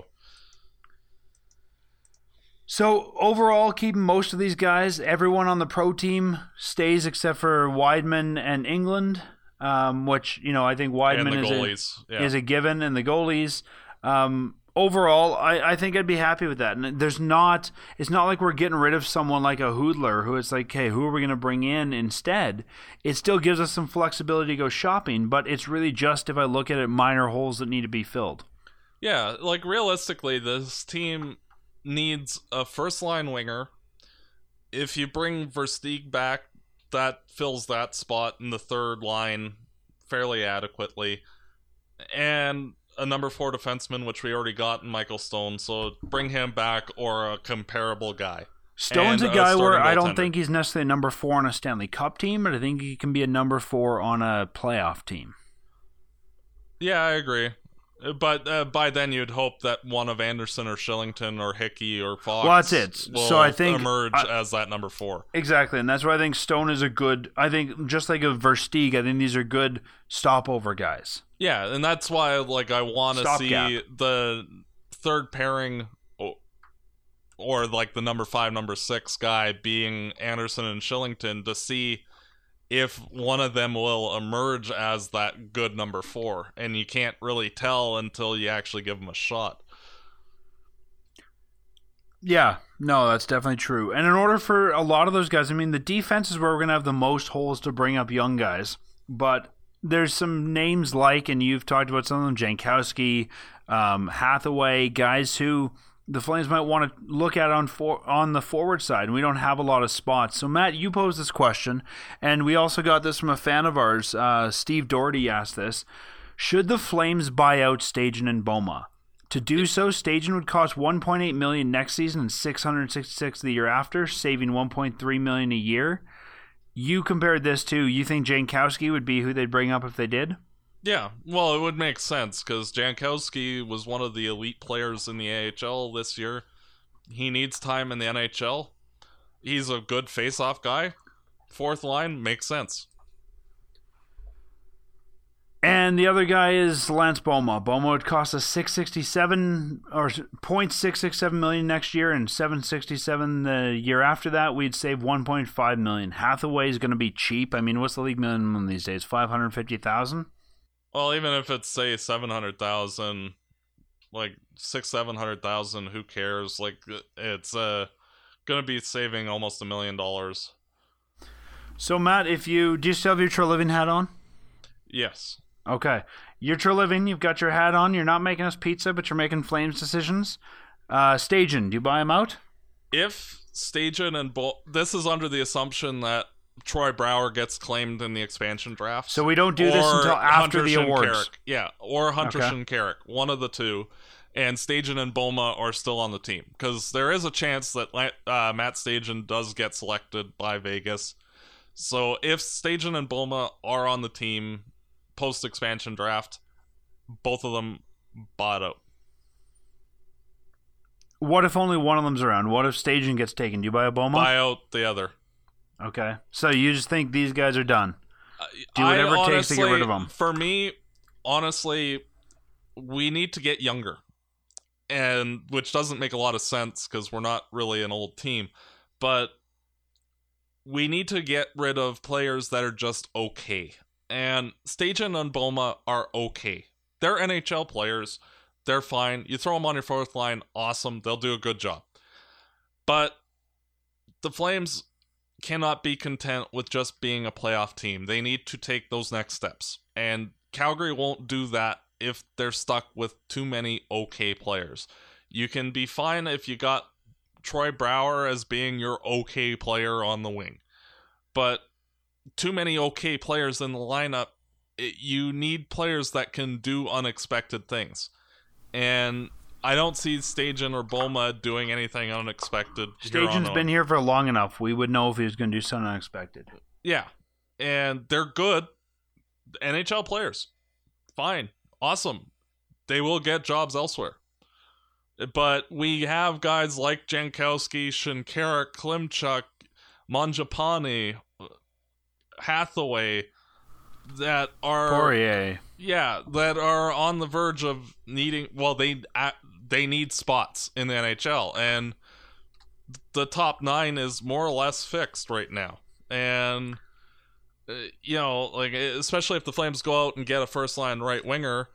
So overall, keeping most of these guys, everyone on the pro team stays except for Weidman and England, um, which, you know, I think And Weidman the is goalies. a, yeah. is a given, and the goalies. Um, overall, I, I think I'd be happy with that. And there's not, it's not like we're getting rid of someone like a Hoodler who it's like, hey, who are we going to bring in instead? It still gives us some flexibility to go shopping, but it's really just, if I look at it, minor holes that need to be filled. Yeah, like realistically, this team needs a first line winger. If you bring Versteeg back, that fills that spot in the third line fairly adequately. And a number four defenseman, which we already got in Michael Stone, so bring him back or a comparable guy. Stone's And a a guy where starting I don't goaltender. think he's necessarily a number four on a Stanley Cup team, but I think he can be a number four on a playoff team. Yeah, I agree. But uh, by then you'd hope that one of Anderson or Shillington or Hickey or Fox Well, that's it. will So I think- emerge I- as that number four. Exactly, and that's why I think Stone is a good. I think just like a Versteeg, I think these are good stopover guys. Yeah, and that's why like I want to see Stopgap. the third pairing or, or like the number five, number six guy being Anderson and Shillington to see if one of them will emerge as that good number four. And you can't really tell until you actually give them a shot. Yeah, no, that's definitely true. And in order for a lot of those guys, I mean, the defense is where we're going to have the most holes to bring up young guys. But there's some names like, and you've talked about some of them, Jankowski, um, Hathaway, guys who the Flames might want to look at on for, on the forward side, and we don't have a lot of spots. So, Matt, you posed this question, and we also got this from a fan of ours. Uh, Steve Doherty asked this. Should the Flames buy out Stajan and Boma? To do so, Stajan would cost one point eight million dollars next season and six hundred sixty-six the year after, saving one point three million dollars a year. You compared this to, you think Jankowski would be who they'd bring up if they did? Yeah, well, it would make sense because Jankowski was one of the elite players in the A H L this year. He needs time in the N H L. He's a good face-off guy. Fourth line makes sense. And the other guy is Lance Boma. Boma would cost us six sixty-seven or point six six seven million next year, and seven sixty-seven the year after that. We'd save one point five million. Hathaway is going to be cheap. I mean, what's the league minimum these days? Five hundred fifty thousand. Well, even if it's say seven hundred thousand, like six seven hundred thousand, who cares? Like it's uh gonna be saving almost a million dollars. So Matt, if you do you still have your True Living hat on? Yes. Okay. You're True Living, you've got your hat on, you're not making us pizza, but you're making Flames decisions. Uh, Stajan, do you buy him out? If Stajan and Bo- this is under the assumption that Troy Brower gets claimed in the expansion draft. So we don't do this or until after Hunter the awards. Shinkaruk. Yeah, or Hunter Okay. Shinkaruk, one of the two. And Stajan and Boma are still on the team. Because there is a chance that uh, Matt Stajan does get selected by Vegas. So if Stajan and Boma are on the team post-expansion draft, both of them bought out. What if only one of them's around? What if Stajan gets taken? Do you buy a Boma? Buy out the other. Okay. So you just think these guys are done? Uh, Do whatever I it takes to get rid of them. For me, honestly, we need to get younger. And which doesn't make a lot of sense because we're not really an old team. But we need to get rid of players that are just okay. And Stajan and Boma are okay. They're N H L players. They're fine. You throw them on your fourth line, awesome. They'll do a good job. But the Flames cannot be content with just being a playoff team. They need to take those next steps. And Calgary won't do that if they're stuck with too many okay players. You can be fine if you got Troy Brouwer as being your okay player on the wing. But too many okay players in the lineup, it, you need players that can do unexpected things. And I don't see Stajan or Boma doing anything unexpected. Stajan's been here for long enough. We would know if he was going to do something unexpected. Yeah. And they're good N H L players. Fine. Awesome. They will get jobs elsewhere. But we have guys like Jankowski, Shinkaruk, Klimchuk, Mangiapane, Hathaway that are Poirier. Yeah, that are on the verge of needing. Well, they they need spots in the N H L, and the top nine is more or less fixed right now. And uh, you know, like especially if the Flames go out and get a first line right winger,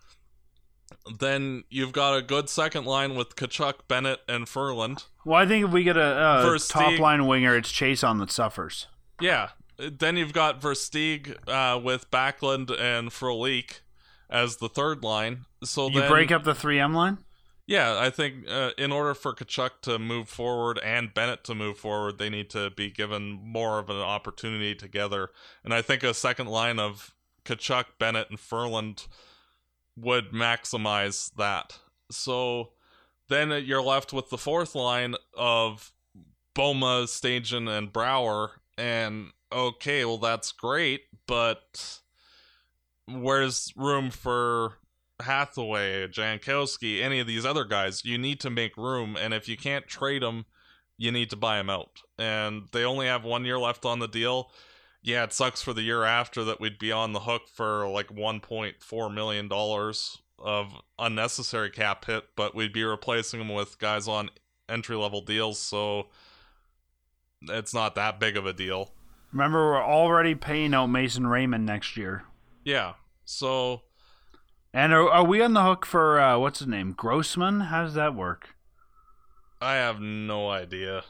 then you've got a good second line with Tkachuk, Bennett, and Ferland. Well, I think if we get a, a Versteeg, top line winger, it's Chason that suffers. Yeah. Then you've got Versteeg uh, with Backlund and Frolik as the third line. So you then, break up the three M line? Yeah, I think uh, in order for Tkachuk to move forward and Bennett to move forward, they need to be given more of an opportunity together. And I think a second line of Tkachuk, Bennett, and Ferland would maximize that. So then you're left with the fourth line of Boma, Stajan, and Brouwer. And okay, well, that's great, but where's room for Hathaway, Jankowski, any of these other guys? You need to make room, and if you can't trade them, you need to buy them out. And they only have one year left on the deal. Yeah, it sucks for the year after that we'd be on the hook for like one point four million dollars of unnecessary cap hit, but we'd be replacing them with guys on entry-level deals, so it's not that big of a deal. Remember, we're already paying out Mason Raymond next year. Yeah, so... And are, are we on the hook for, uh, what's his name, Grossman? How does that work? I have no idea.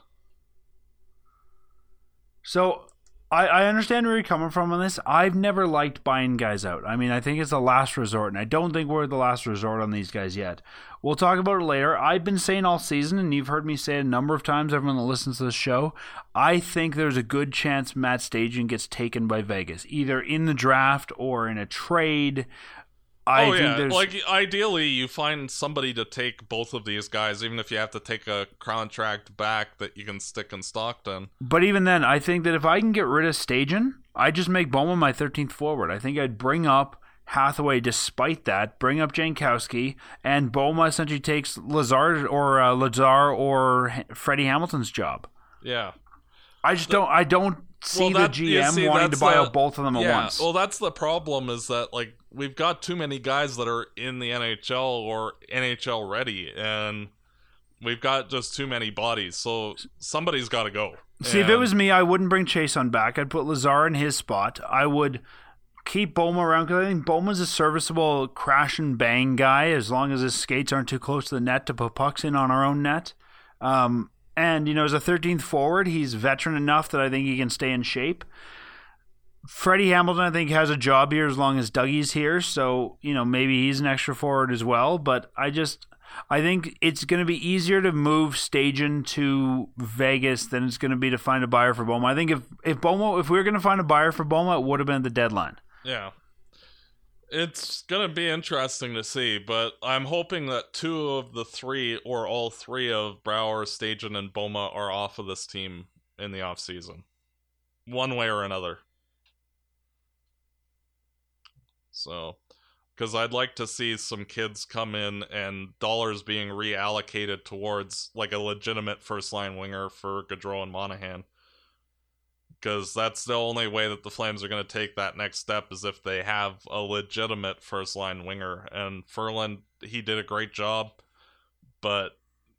So, I, I understand where you're coming from on this. I've never liked buying guys out. I mean, I think it's the last resort, and I don't think we're the last resort on these guys yet. We'll talk about it later. I've been saying all season, and you've heard me say it a number of times, everyone that listens to the show, I think there's a good chance Matt Stajan gets taken by Vegas, either in the draft or in a trade. I oh, think yeah. there's... Like, ideally, you find somebody to take both of these guys, even if you have to take a contract back that you can stick in Stockton. But even then, I think that if I can get rid of Stajan, I just make Bowman my thirteenth forward. I think I'd bring up Hathaway despite that, bring up Jankowski, and Boma essentially takes Lazar or uh, Lazar or Freddie Hamilton's job. Yeah. I just the, don't I don't see well, that, the G M see, wanting to buy the, out both of them yeah, at once. Well, that's the problem is that like we've got too many guys that are in the N H L or N H L ready, and we've got just too many bodies. So somebody's got to go. See, and... if it was me, I wouldn't bring Chason back. I'd put Lazar in his spot. I would keep Boma around because I think Boma's a serviceable crash and bang guy as long as his skates aren't too close to the net to put pucks in on our own net. Um, and, you know, as a thirteenth forward, he's veteran enough that I think he can stay in shape. Freddie Hamilton, I think, has a job here as long as Dougie's here. So, you know, maybe he's an extra forward as well. But I just, I think it's going to be easier to move Stajan to Vegas than it's going to be to find a buyer for Boma. I think if, if Boma, if we were going to find a buyer for Boma, it would have been at the deadline. Yeah. It's going to be interesting to see, but I'm hoping that two of the three, or all three of Brouwer, Stajan, and Boma are off of this team in the offseason. One way or another. So, because I'd like to see some kids come in and dollars being reallocated towards like a legitimate first line winger for Gaudreau and Monahan. Because that's the only way that the Flames are going to take that next step, is if they have a legitimate first line winger. And Ferland, he did a great job, but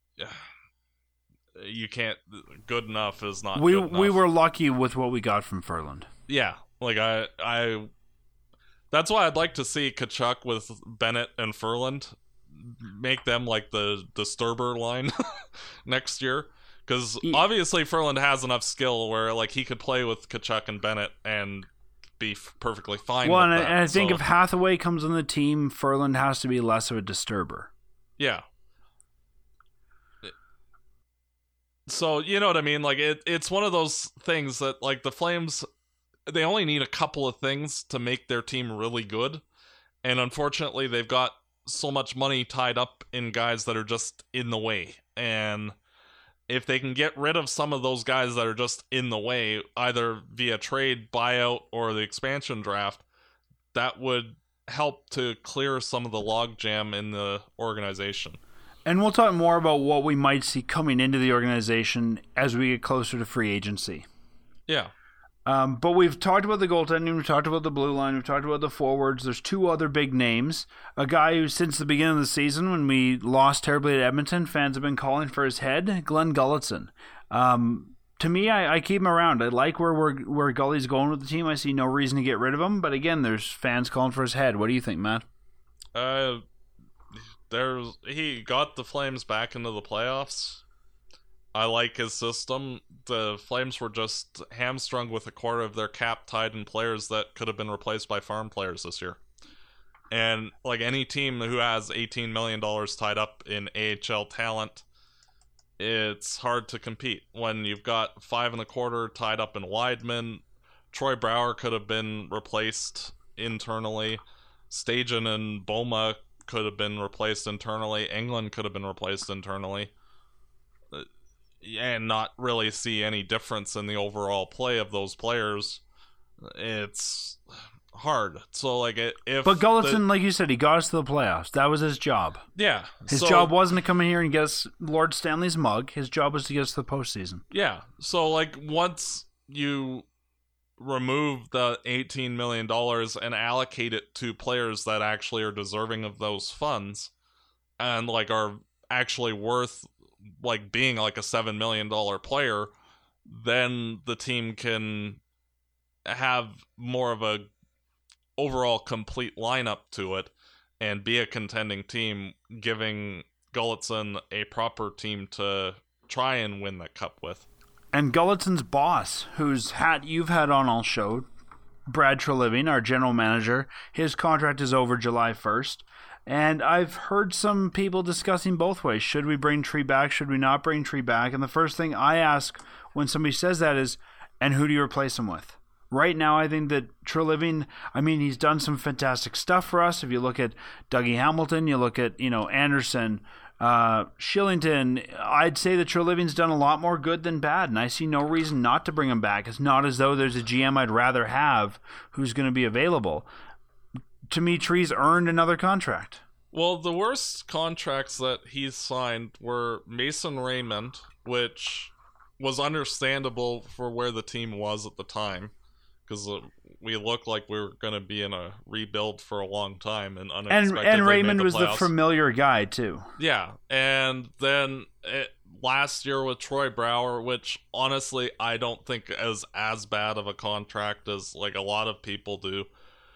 you can't. Good enough is not. We good enough. we were lucky with what we got from Ferland. Yeah, like I I. That's why I'd like to see Tkachuk with Bennett and Ferland, make them like the disturber line next year. Because obviously Ferland has enough skill where like he could play with Tkachuk and Bennett and be f- perfectly fine well, with and, that. and I think so, if Hathaway comes on the team, Ferland has to be less of a disturber. Yeah. So, you know what I mean? Like, it, it's one of those things that, like, the Flames, they only need a couple of things to make their team really good. And unfortunately, they've got so much money tied up in guys that are just in the way. And if they can get rid of some of those guys that are just in the way, either via trade, buyout, or the expansion draft, that would help to clear some of the logjam in the organization. And we'll talk more about what we might see coming into the organization as we get closer to free agency. Yeah. Um, but we've talked about the goaltending, we've talked about the blue line, we've talked about the forwards. There's two other big names. A guy who, since the beginning of the season, when we lost terribly at Edmonton, fans have been calling for his head, Glenn Gulutzan. Um, to me, I, I keep him around. I like where we're, where Gully's going with the team. I see no reason to get rid of him. But again, there's fans calling for his head. What do you think, Matt? Uh, there's he got the Flames back into the playoffs. I like his system. The Flames were just hamstrung with a quarter of their cap tied in players that could have been replaced by farm players this year. And like any team who has eighteen million dollars tied up in A H L talent, it's hard to compete. When you've got five and a quarter tied up in Weidman, Troy Brouwer could have been replaced internally. Stajan and Boma could have been replaced internally. England could have been replaced internally. And not really see any difference in the overall play of those players. It's hard. So, like, if But Gulutzan, the, like you said, he got us to the playoffs. That was his job. Yeah. His so, job wasn't to come in here and get us Lord Stanley's mug. His job was to get us to the postseason. Yeah. So, like, once you remove the eighteen million dollars and allocate it to players that actually are deserving of those funds and, like, are actually worth like being like a seven million dollars player, then the team can have more of a overall complete lineup to it and be a contending team, giving Gulutzan a proper team to try and win the cup with. And Gulutzan's boss, whose hat you've had on all show, Brad Treliving, our general manager, his contract is over July first. And I've heard some people discussing both ways. Should we bring Tree back? Should we not bring Tree back? And the first thing I ask when somebody says that is, and who do you replace him with? Right now, I think that Treliving, I mean, he's done some fantastic stuff for us. If you look at Dougie Hamilton, you look at, you know, Anderson, uh, Shillington, I'd say that Treliving's done a lot more good than bad, and I see no reason not to bring him back. It's not as though there's a G M I'd rather have who's going to be available. To me, Tree's earned another contract. Well, the worst contracts that he's signed were Mason Raymond, which was understandable for where the team was at the time, because uh, we looked like we were going to be in a rebuild for a long time, and unexpectedly and, and Raymond made the was the playoffs. familiar guy too. Yeah, and then it, last year with Troy Brouwer, which honestly I don't think is as bad of a contract as like a lot of people do.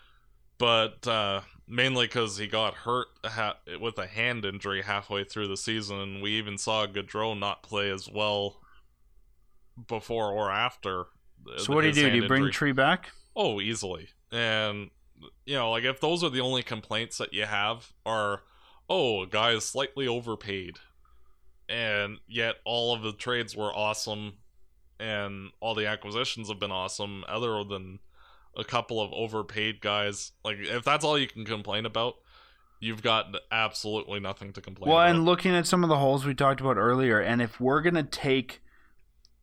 But uh, mainly because he got hurt ha- with a hand injury halfway through the season, and we even saw Gaudreau not play as well before or after. So what do you do? Do you bring injury. Tree back? Oh, easily. And, you know, like if those are the only complaints that you have are, oh, a guy is slightly overpaid, and yet all of the trades were awesome, and all the acquisitions have been awesome, other than a couple of overpaid guys. Like, if that's all you can complain about, you've got absolutely nothing to complain well, about. Well, and looking at some of the holes we talked about earlier, and if we're going to take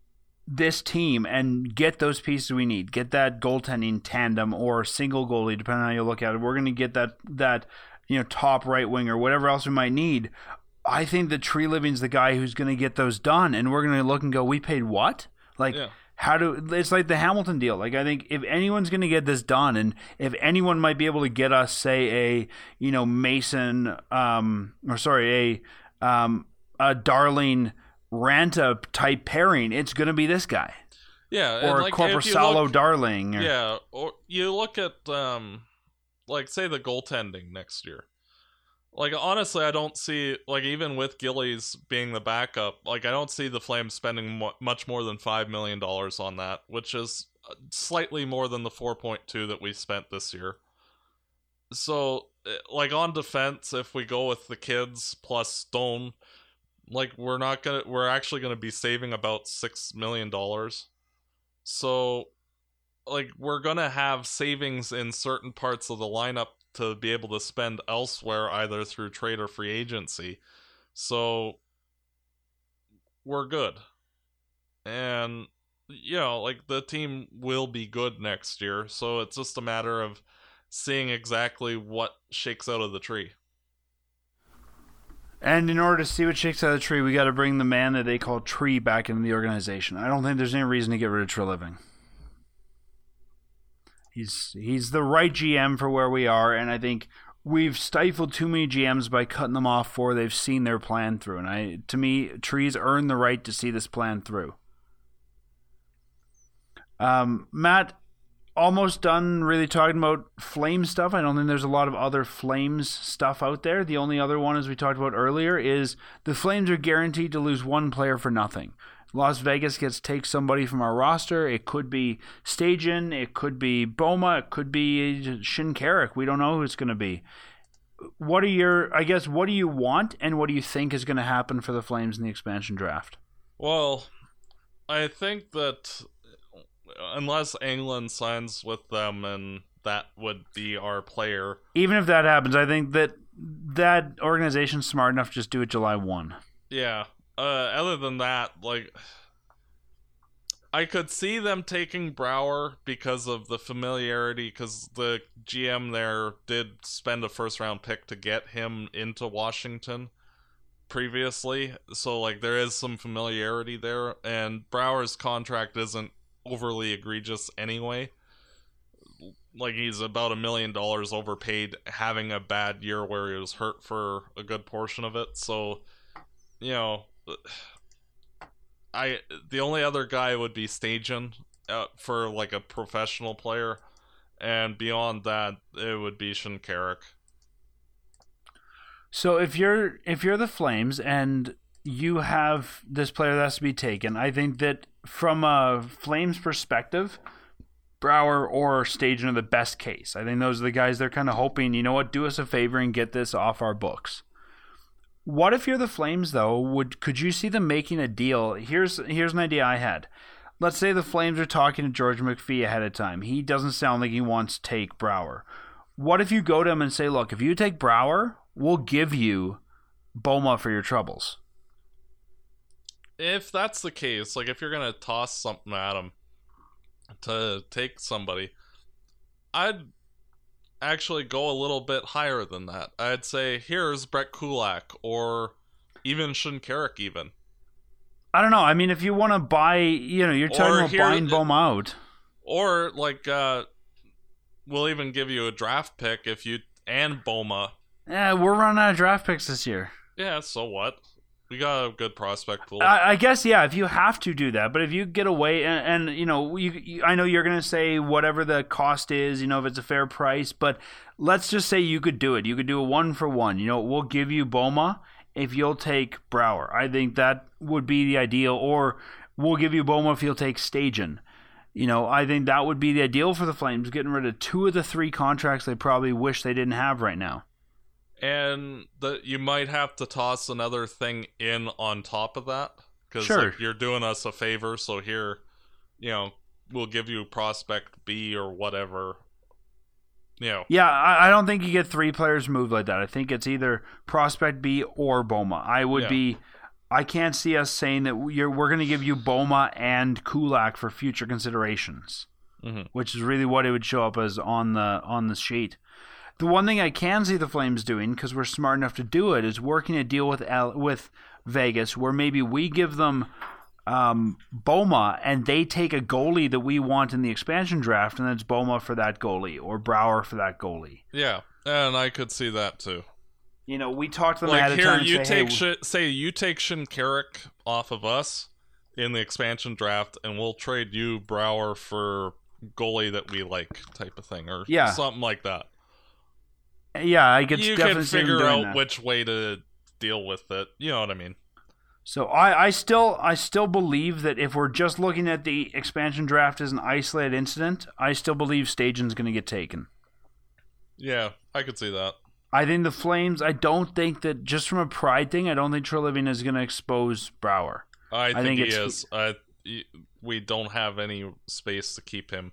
this team and get those pieces we need, get that goaltending tandem or single goalie, depending on how you look at it. We're going to get that that you know top right winger, whatever else we might need. I think that Tree Living's the guy who's going to get those done, and we're going to look and go, we paid what? Like, yeah. how do it's like the Hamilton deal? Like, I think if anyone's going to get this done, and if anyone might be able to get us, say, a you know Mason, um, or sorry, a um, a Darling Ranta type pairing, it's going to be this guy. Yeah, or like, Korpisalo Darling. Or, yeah, or you look at um, like say the goaltending next year. Like, honestly, I don't see, like, even with Gillies being the backup, like, I don't see the Flames spending mo- much more than five million dollars on that, which is slightly more than the four point two that we spent this year. So, like, on defense, if we go with the kids plus Stone, like, we're not gonna, we're actually gonna be saving about six million dollars. So, like, we're gonna have savings in certain parts of the lineup to be able to spend elsewhere, either through trade or free agency. So we're good. And, you know, like, the team will be good next year. So it's just a matter of seeing exactly what shakes out of the tree. And in order to see what shakes out of the tree, we got to bring the man that they call Tree back into the organization. I don't think there's any reason to get rid of Tree Living. He's he's the right G M for where we are, and I think we've stifled too many G Ms by cutting them off before they've seen their plan through. And I, to me, Tree's earned the right to see this plan through. Um, Matt, almost done really talking about Flames stuff. I don't think there's a lot of other Flames stuff out there. The only other one, as we talked about earlier, is the Flames are guaranteed to lose one player for nothing. Las Vegas gets take somebody from our roster. It could be Stajan, it could be Boma, it could be Shinkarik. We don't know who it's going to be. What are your, I guess, what do you want and what do you think is going to happen for the Flames in the expansion draft? Well, I think that unless England signs with them, and that would be our player. Even if that happens, I think that that organization's smart enough to just do it July first. Yeah. Uh, other than that, like, I could see them taking Brouwer because of the familiarity, because the G M there did spend a first round pick to get him into Washington previously, so, like, there is some familiarity there, and Brouwer's contract isn't overly egregious anyway. Like, he's about a million dollars overpaid, having a bad year where he was hurt for a good portion of it, so, you know, I the only other guy would be Stajan uh, for, like, a professional player, and beyond that, it would be Shinkarik. So if you're if you're the Flames and you have this player that has to be taken, I think that from a Flames perspective, Brouwer or Stajan are the best case. I think those are the guys they're kind of hoping, you know what, do us a favor and get this off our books. What if you're the Flames, though? Would could you see them making a deal? Here's here's an idea I had. Let's say the Flames are talking to George McPhee ahead of time. He doesn't sound like he wants to take Brouwer. What if you go to him and say, look, if you take Brouwer, we'll give you Boma for your troubles? If that's the case, like, if you're going to toss something at him to take somebody, I'd actually go a little bit higher than that. I'd say, here's Brett Kulak, or even Shinkarik even. I don't know. I mean, if you want to buy, you know, you're talking Or about here- buying Boma out. Or, like, uh, we'll even give you a draft pick if you, and Boma. Yeah, we're running out of draft picks this year. Yeah, so what? We got a good prospect pool. I, I guess, yeah, if you have to do that. But if you get away, and, and you know, you, you, I know you're going to say whatever the cost is, you know, if it's a fair price, but let's just say you could do it. You could do a one for one. You know, we'll give you Boma if you'll take Brouwer. I think that would be the ideal. Or we'll give you Boma if you'll take Stajan. You know, I think that would be the ideal for the Flames, getting rid of two of the three contracts they probably wish they didn't have right now. And the, you might have to toss another thing in on top of that. Because Sure. like, you're doing us a favor, so here, you know, we'll give you prospect B or whatever. You know. Yeah, I, I don't think you get three players moved like that. I think it's either prospect B or Boma. I would Yeah. be I can't see us saying that we're, we're going to give you Boma and Kulak for future considerations, mm-hmm. which is really what it would show up as on the on the sheet. The one thing I can see the Flames doing, because we're smart enough to do it, is working a deal with L- with Vegas where maybe we give them um, Boma and they take a goalie that we want in the expansion draft, and then it's Boma for that goalie or Brouwer for that goalie. Yeah, and I could see that too. You know, we talked to them like ahead of here, time and you say, take hey, Sh- say you take Shinkarik off of us in the expansion draft, and we'll trade you Brouwer for goalie that we like, type of thing, or yeah. something like that. Yeah, I could you definitely can figure see out that. which way to deal with it. You know what I mean? So I, I still I still believe that if we're just looking at the expansion draft as an isolated incident, I still believe Stajan's going to get taken. Yeah, I could see that. I think the Flames, I don't think that, just from a pride thing, I don't think Treliving is going to expose Brouwer. I think, I think he it's, is. I, we don't have any space to keep him.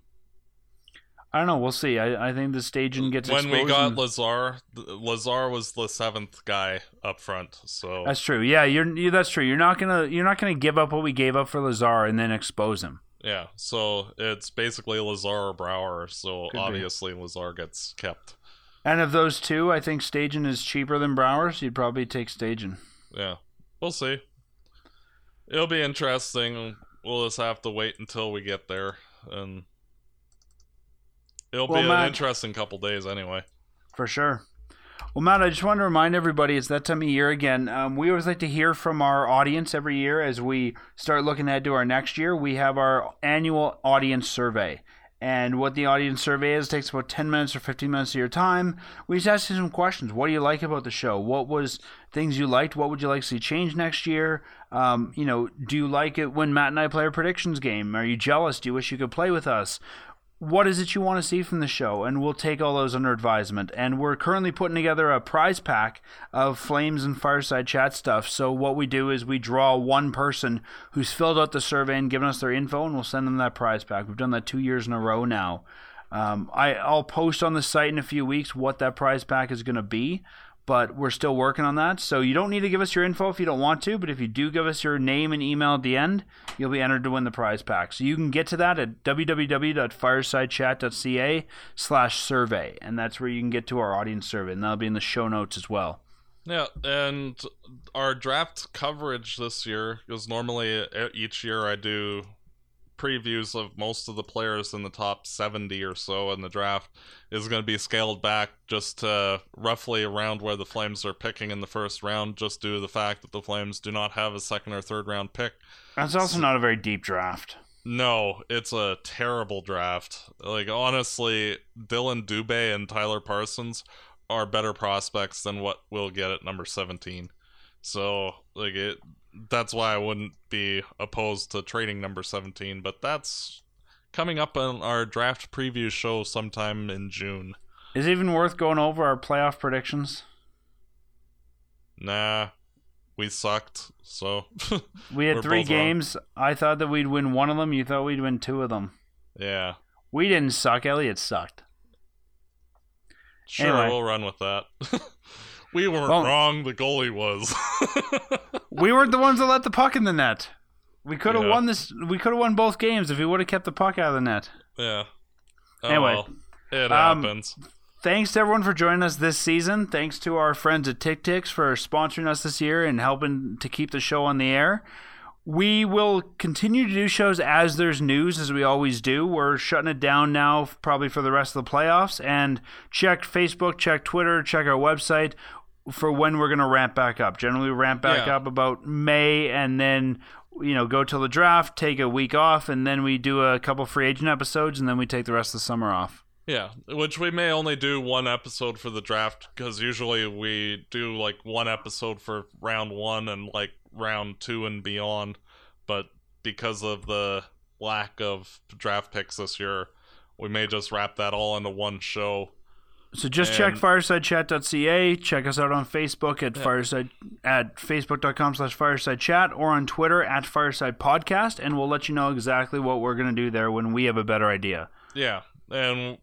I don't know. We'll see. I, I think the Stajan gets when exposed. we got and... Lazar, Lazar was the seventh guy up front. So that's true. Yeah, you're. You, that's true. You're not gonna. You're not gonna give up what we gave up for Lazar and then expose him. Yeah. So it's basically Lazar or Brouwer. So Could obviously be. Lazar gets kept. And of those two, I think Stajan is cheaper than Brouwer, so you'd probably take Stajan. Yeah, we'll see. It'll be interesting. We'll just have to wait until we get there, and it'll well, be Matt, an interesting couple days anyway. For sure. Well, Matt, I just want to remind everybody, it's that time of year again. Um, we always like to hear from our audience every year as we start looking ahead to our next year. We have our annual audience survey. And what the audience survey is, takes about ten minutes or fifteen minutes of your time. We just ask you some questions. What do you like about the show? What was things you liked? What would you like to see change next year? Um, you know, do you like it when Matt and I play a predictions game? Are you jealous? Do you wish you could play with us? What is it you want to see from the show? And we'll take all those under advisement. And we're currently putting together a prize pack of Flames and Fireside Chat stuff. So what we do is we draw one person who's filled out the survey and given us their info, and we'll send them that prize pack. We've done that two years in a row now. Um, I, I'll post on the site in a few weeks what that prize pack is going to be, but we're still working on that. So you don't need to give us your info if you don't want to, but if you do give us your name and email at the end, you'll be entered to win the prize pack. So you can get to that at www.firesidechat.ca slash survey, and that's where you can get to our audience survey, and that'll be in the show notes as well. Yeah, and our draft coverage this year, because normally each year I do previews of most of the players in the top seventy or so in the draft, is going to be scaled back just to roughly around where the Flames are picking in the first round, just due to the fact that the Flames do not have a second or third round pick. That's also so, not a very deep draft. No, it's a terrible draft. Like, honestly, Dylan Dubé and Tyler Parsons are better prospects than what we'll get at number seventeen. So, like, it that's why I wouldn't be opposed to trading number seventeen, but that's coming up on our draft preview show sometime in June. Is it even worth going over our playoff predictions? Nah, we sucked, so... we had three games. Wrong. I thought that we'd win one of them. You thought we'd win two of them. Yeah. We didn't suck. Elliot sucked. Sure, anyway. We'll run with that. We weren't well, wrong, the goalie was. We weren't the ones that let the puck in the net. We could have yeah. won this. We could have won both games if we would have kept the puck out of the net. Yeah. Oh, anyway, well. It um, happens. Thanks to everyone for joining us this season. Thanks to our friends at TickTix for sponsoring us this year and helping to keep the show on the air. We will continue to do shows as there's news, as we always do. We're shutting it down now probably for the rest of the playoffs. And check Facebook, check Twitter, check our website for when we're going to ramp back up. Generally, we ramp back yeah. up about May, and then, you know, go till the draft, take a week off, and then we do a couple free agent episodes, and then we take the rest of the summer off. Yeah, which we may only do one episode for the draft, because usually we do like one episode for round one and like round two and beyond. But because of the lack of draft picks this year, we may just wrap that all into one show. So just and, check fireside chat dot c a. Check us out on Facebook at yeah. fireside at facebook.com slash fireside chat or on Twitter at fireside podcast, and we'll let you know exactly what we're going to do there when we have a better idea. Yeah, and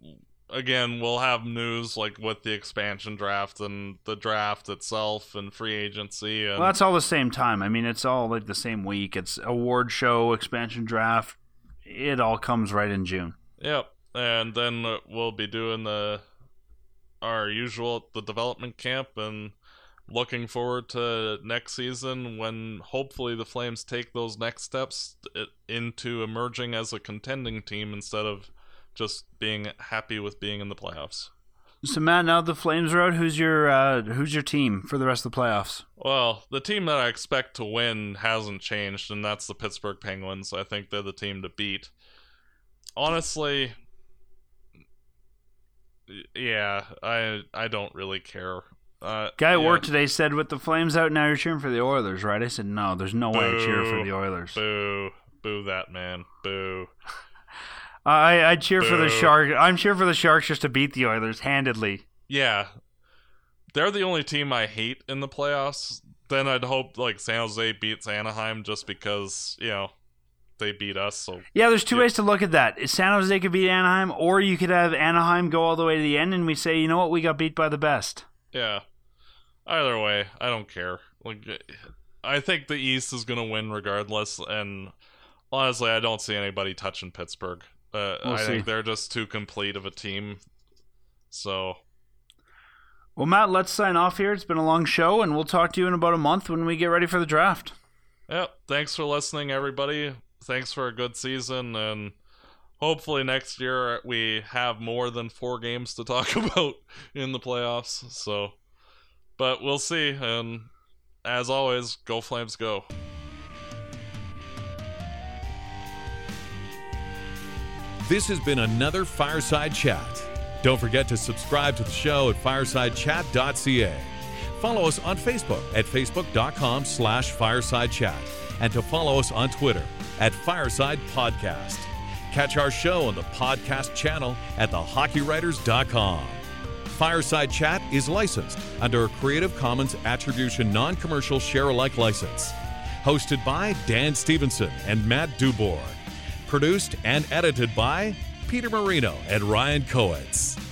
again, we'll have news like with the expansion draft and the draft itself and free agency. And, well, that's all the same time. I mean, it's all like the same week. It's award show, expansion draft. It all comes right in June. Yep. And then we'll be doing the our usual the development camp and looking forward to next season when hopefully the Flames take those next steps into emerging as a contending team instead of just being happy with being in the playoffs. So Matt, now the Flames are out, who's your uh, who's your team for the rest of the playoffs? Well, the team that I expect to win hasn't changed, and that's the Pittsburgh Penguins. I think they're the team to beat. Honestly, yeah, I I don't really care. Uh, Guy at yeah. work today said, with the Flames out, now you're cheering for the Oilers, right? I said, no, there's no Boo, way I cheer for the Oilers. Boo. Boo that man. Boo. I I cheer Boo. for the Sharks. I'm cheering for the Sharks just to beat the Oilers handedly. Yeah. They're the only team I hate in the playoffs. Then I'd hope like San Jose beats Anaheim just because, you know, they beat us. So yeah, there's two yeah. ways to look at that. San Jose could beat Anaheim, or you could have Anaheim go all the way to the end and we say, you know what, we got beat by the best. Yeah. Either way, I don't care. Like, I think the East is going to win regardless, and honestly, I don't see anybody touching Pittsburgh. Uh, We'll I see. think they're just too complete of a team. So, Well, Matt, let's sign off here. It's been a long show, and we'll talk to you in about a month when we get ready for the draft. yeah, thanks for listening, everybody. Thanks for a good season, and hopefully next year we have more than four games to talk about in the playoffs. So, but we'll see, and as always, go Flames go. This has been another Fireside Chat. Don't forget to subscribe to the show at fireside chat dot c a. Follow us on Facebook at facebook.com slash fireside chat and to follow us on Twitter at Fireside Podcast. Catch our show on the podcast channel at the hockey writers dot com. Fireside Chat is licensed under a Creative Commons Attribution Non-Commercial Share-alike license. Hosted by Dan Stevenson and Matt Dubourg. Produced and edited by Peter Marino and Ryan Coetz.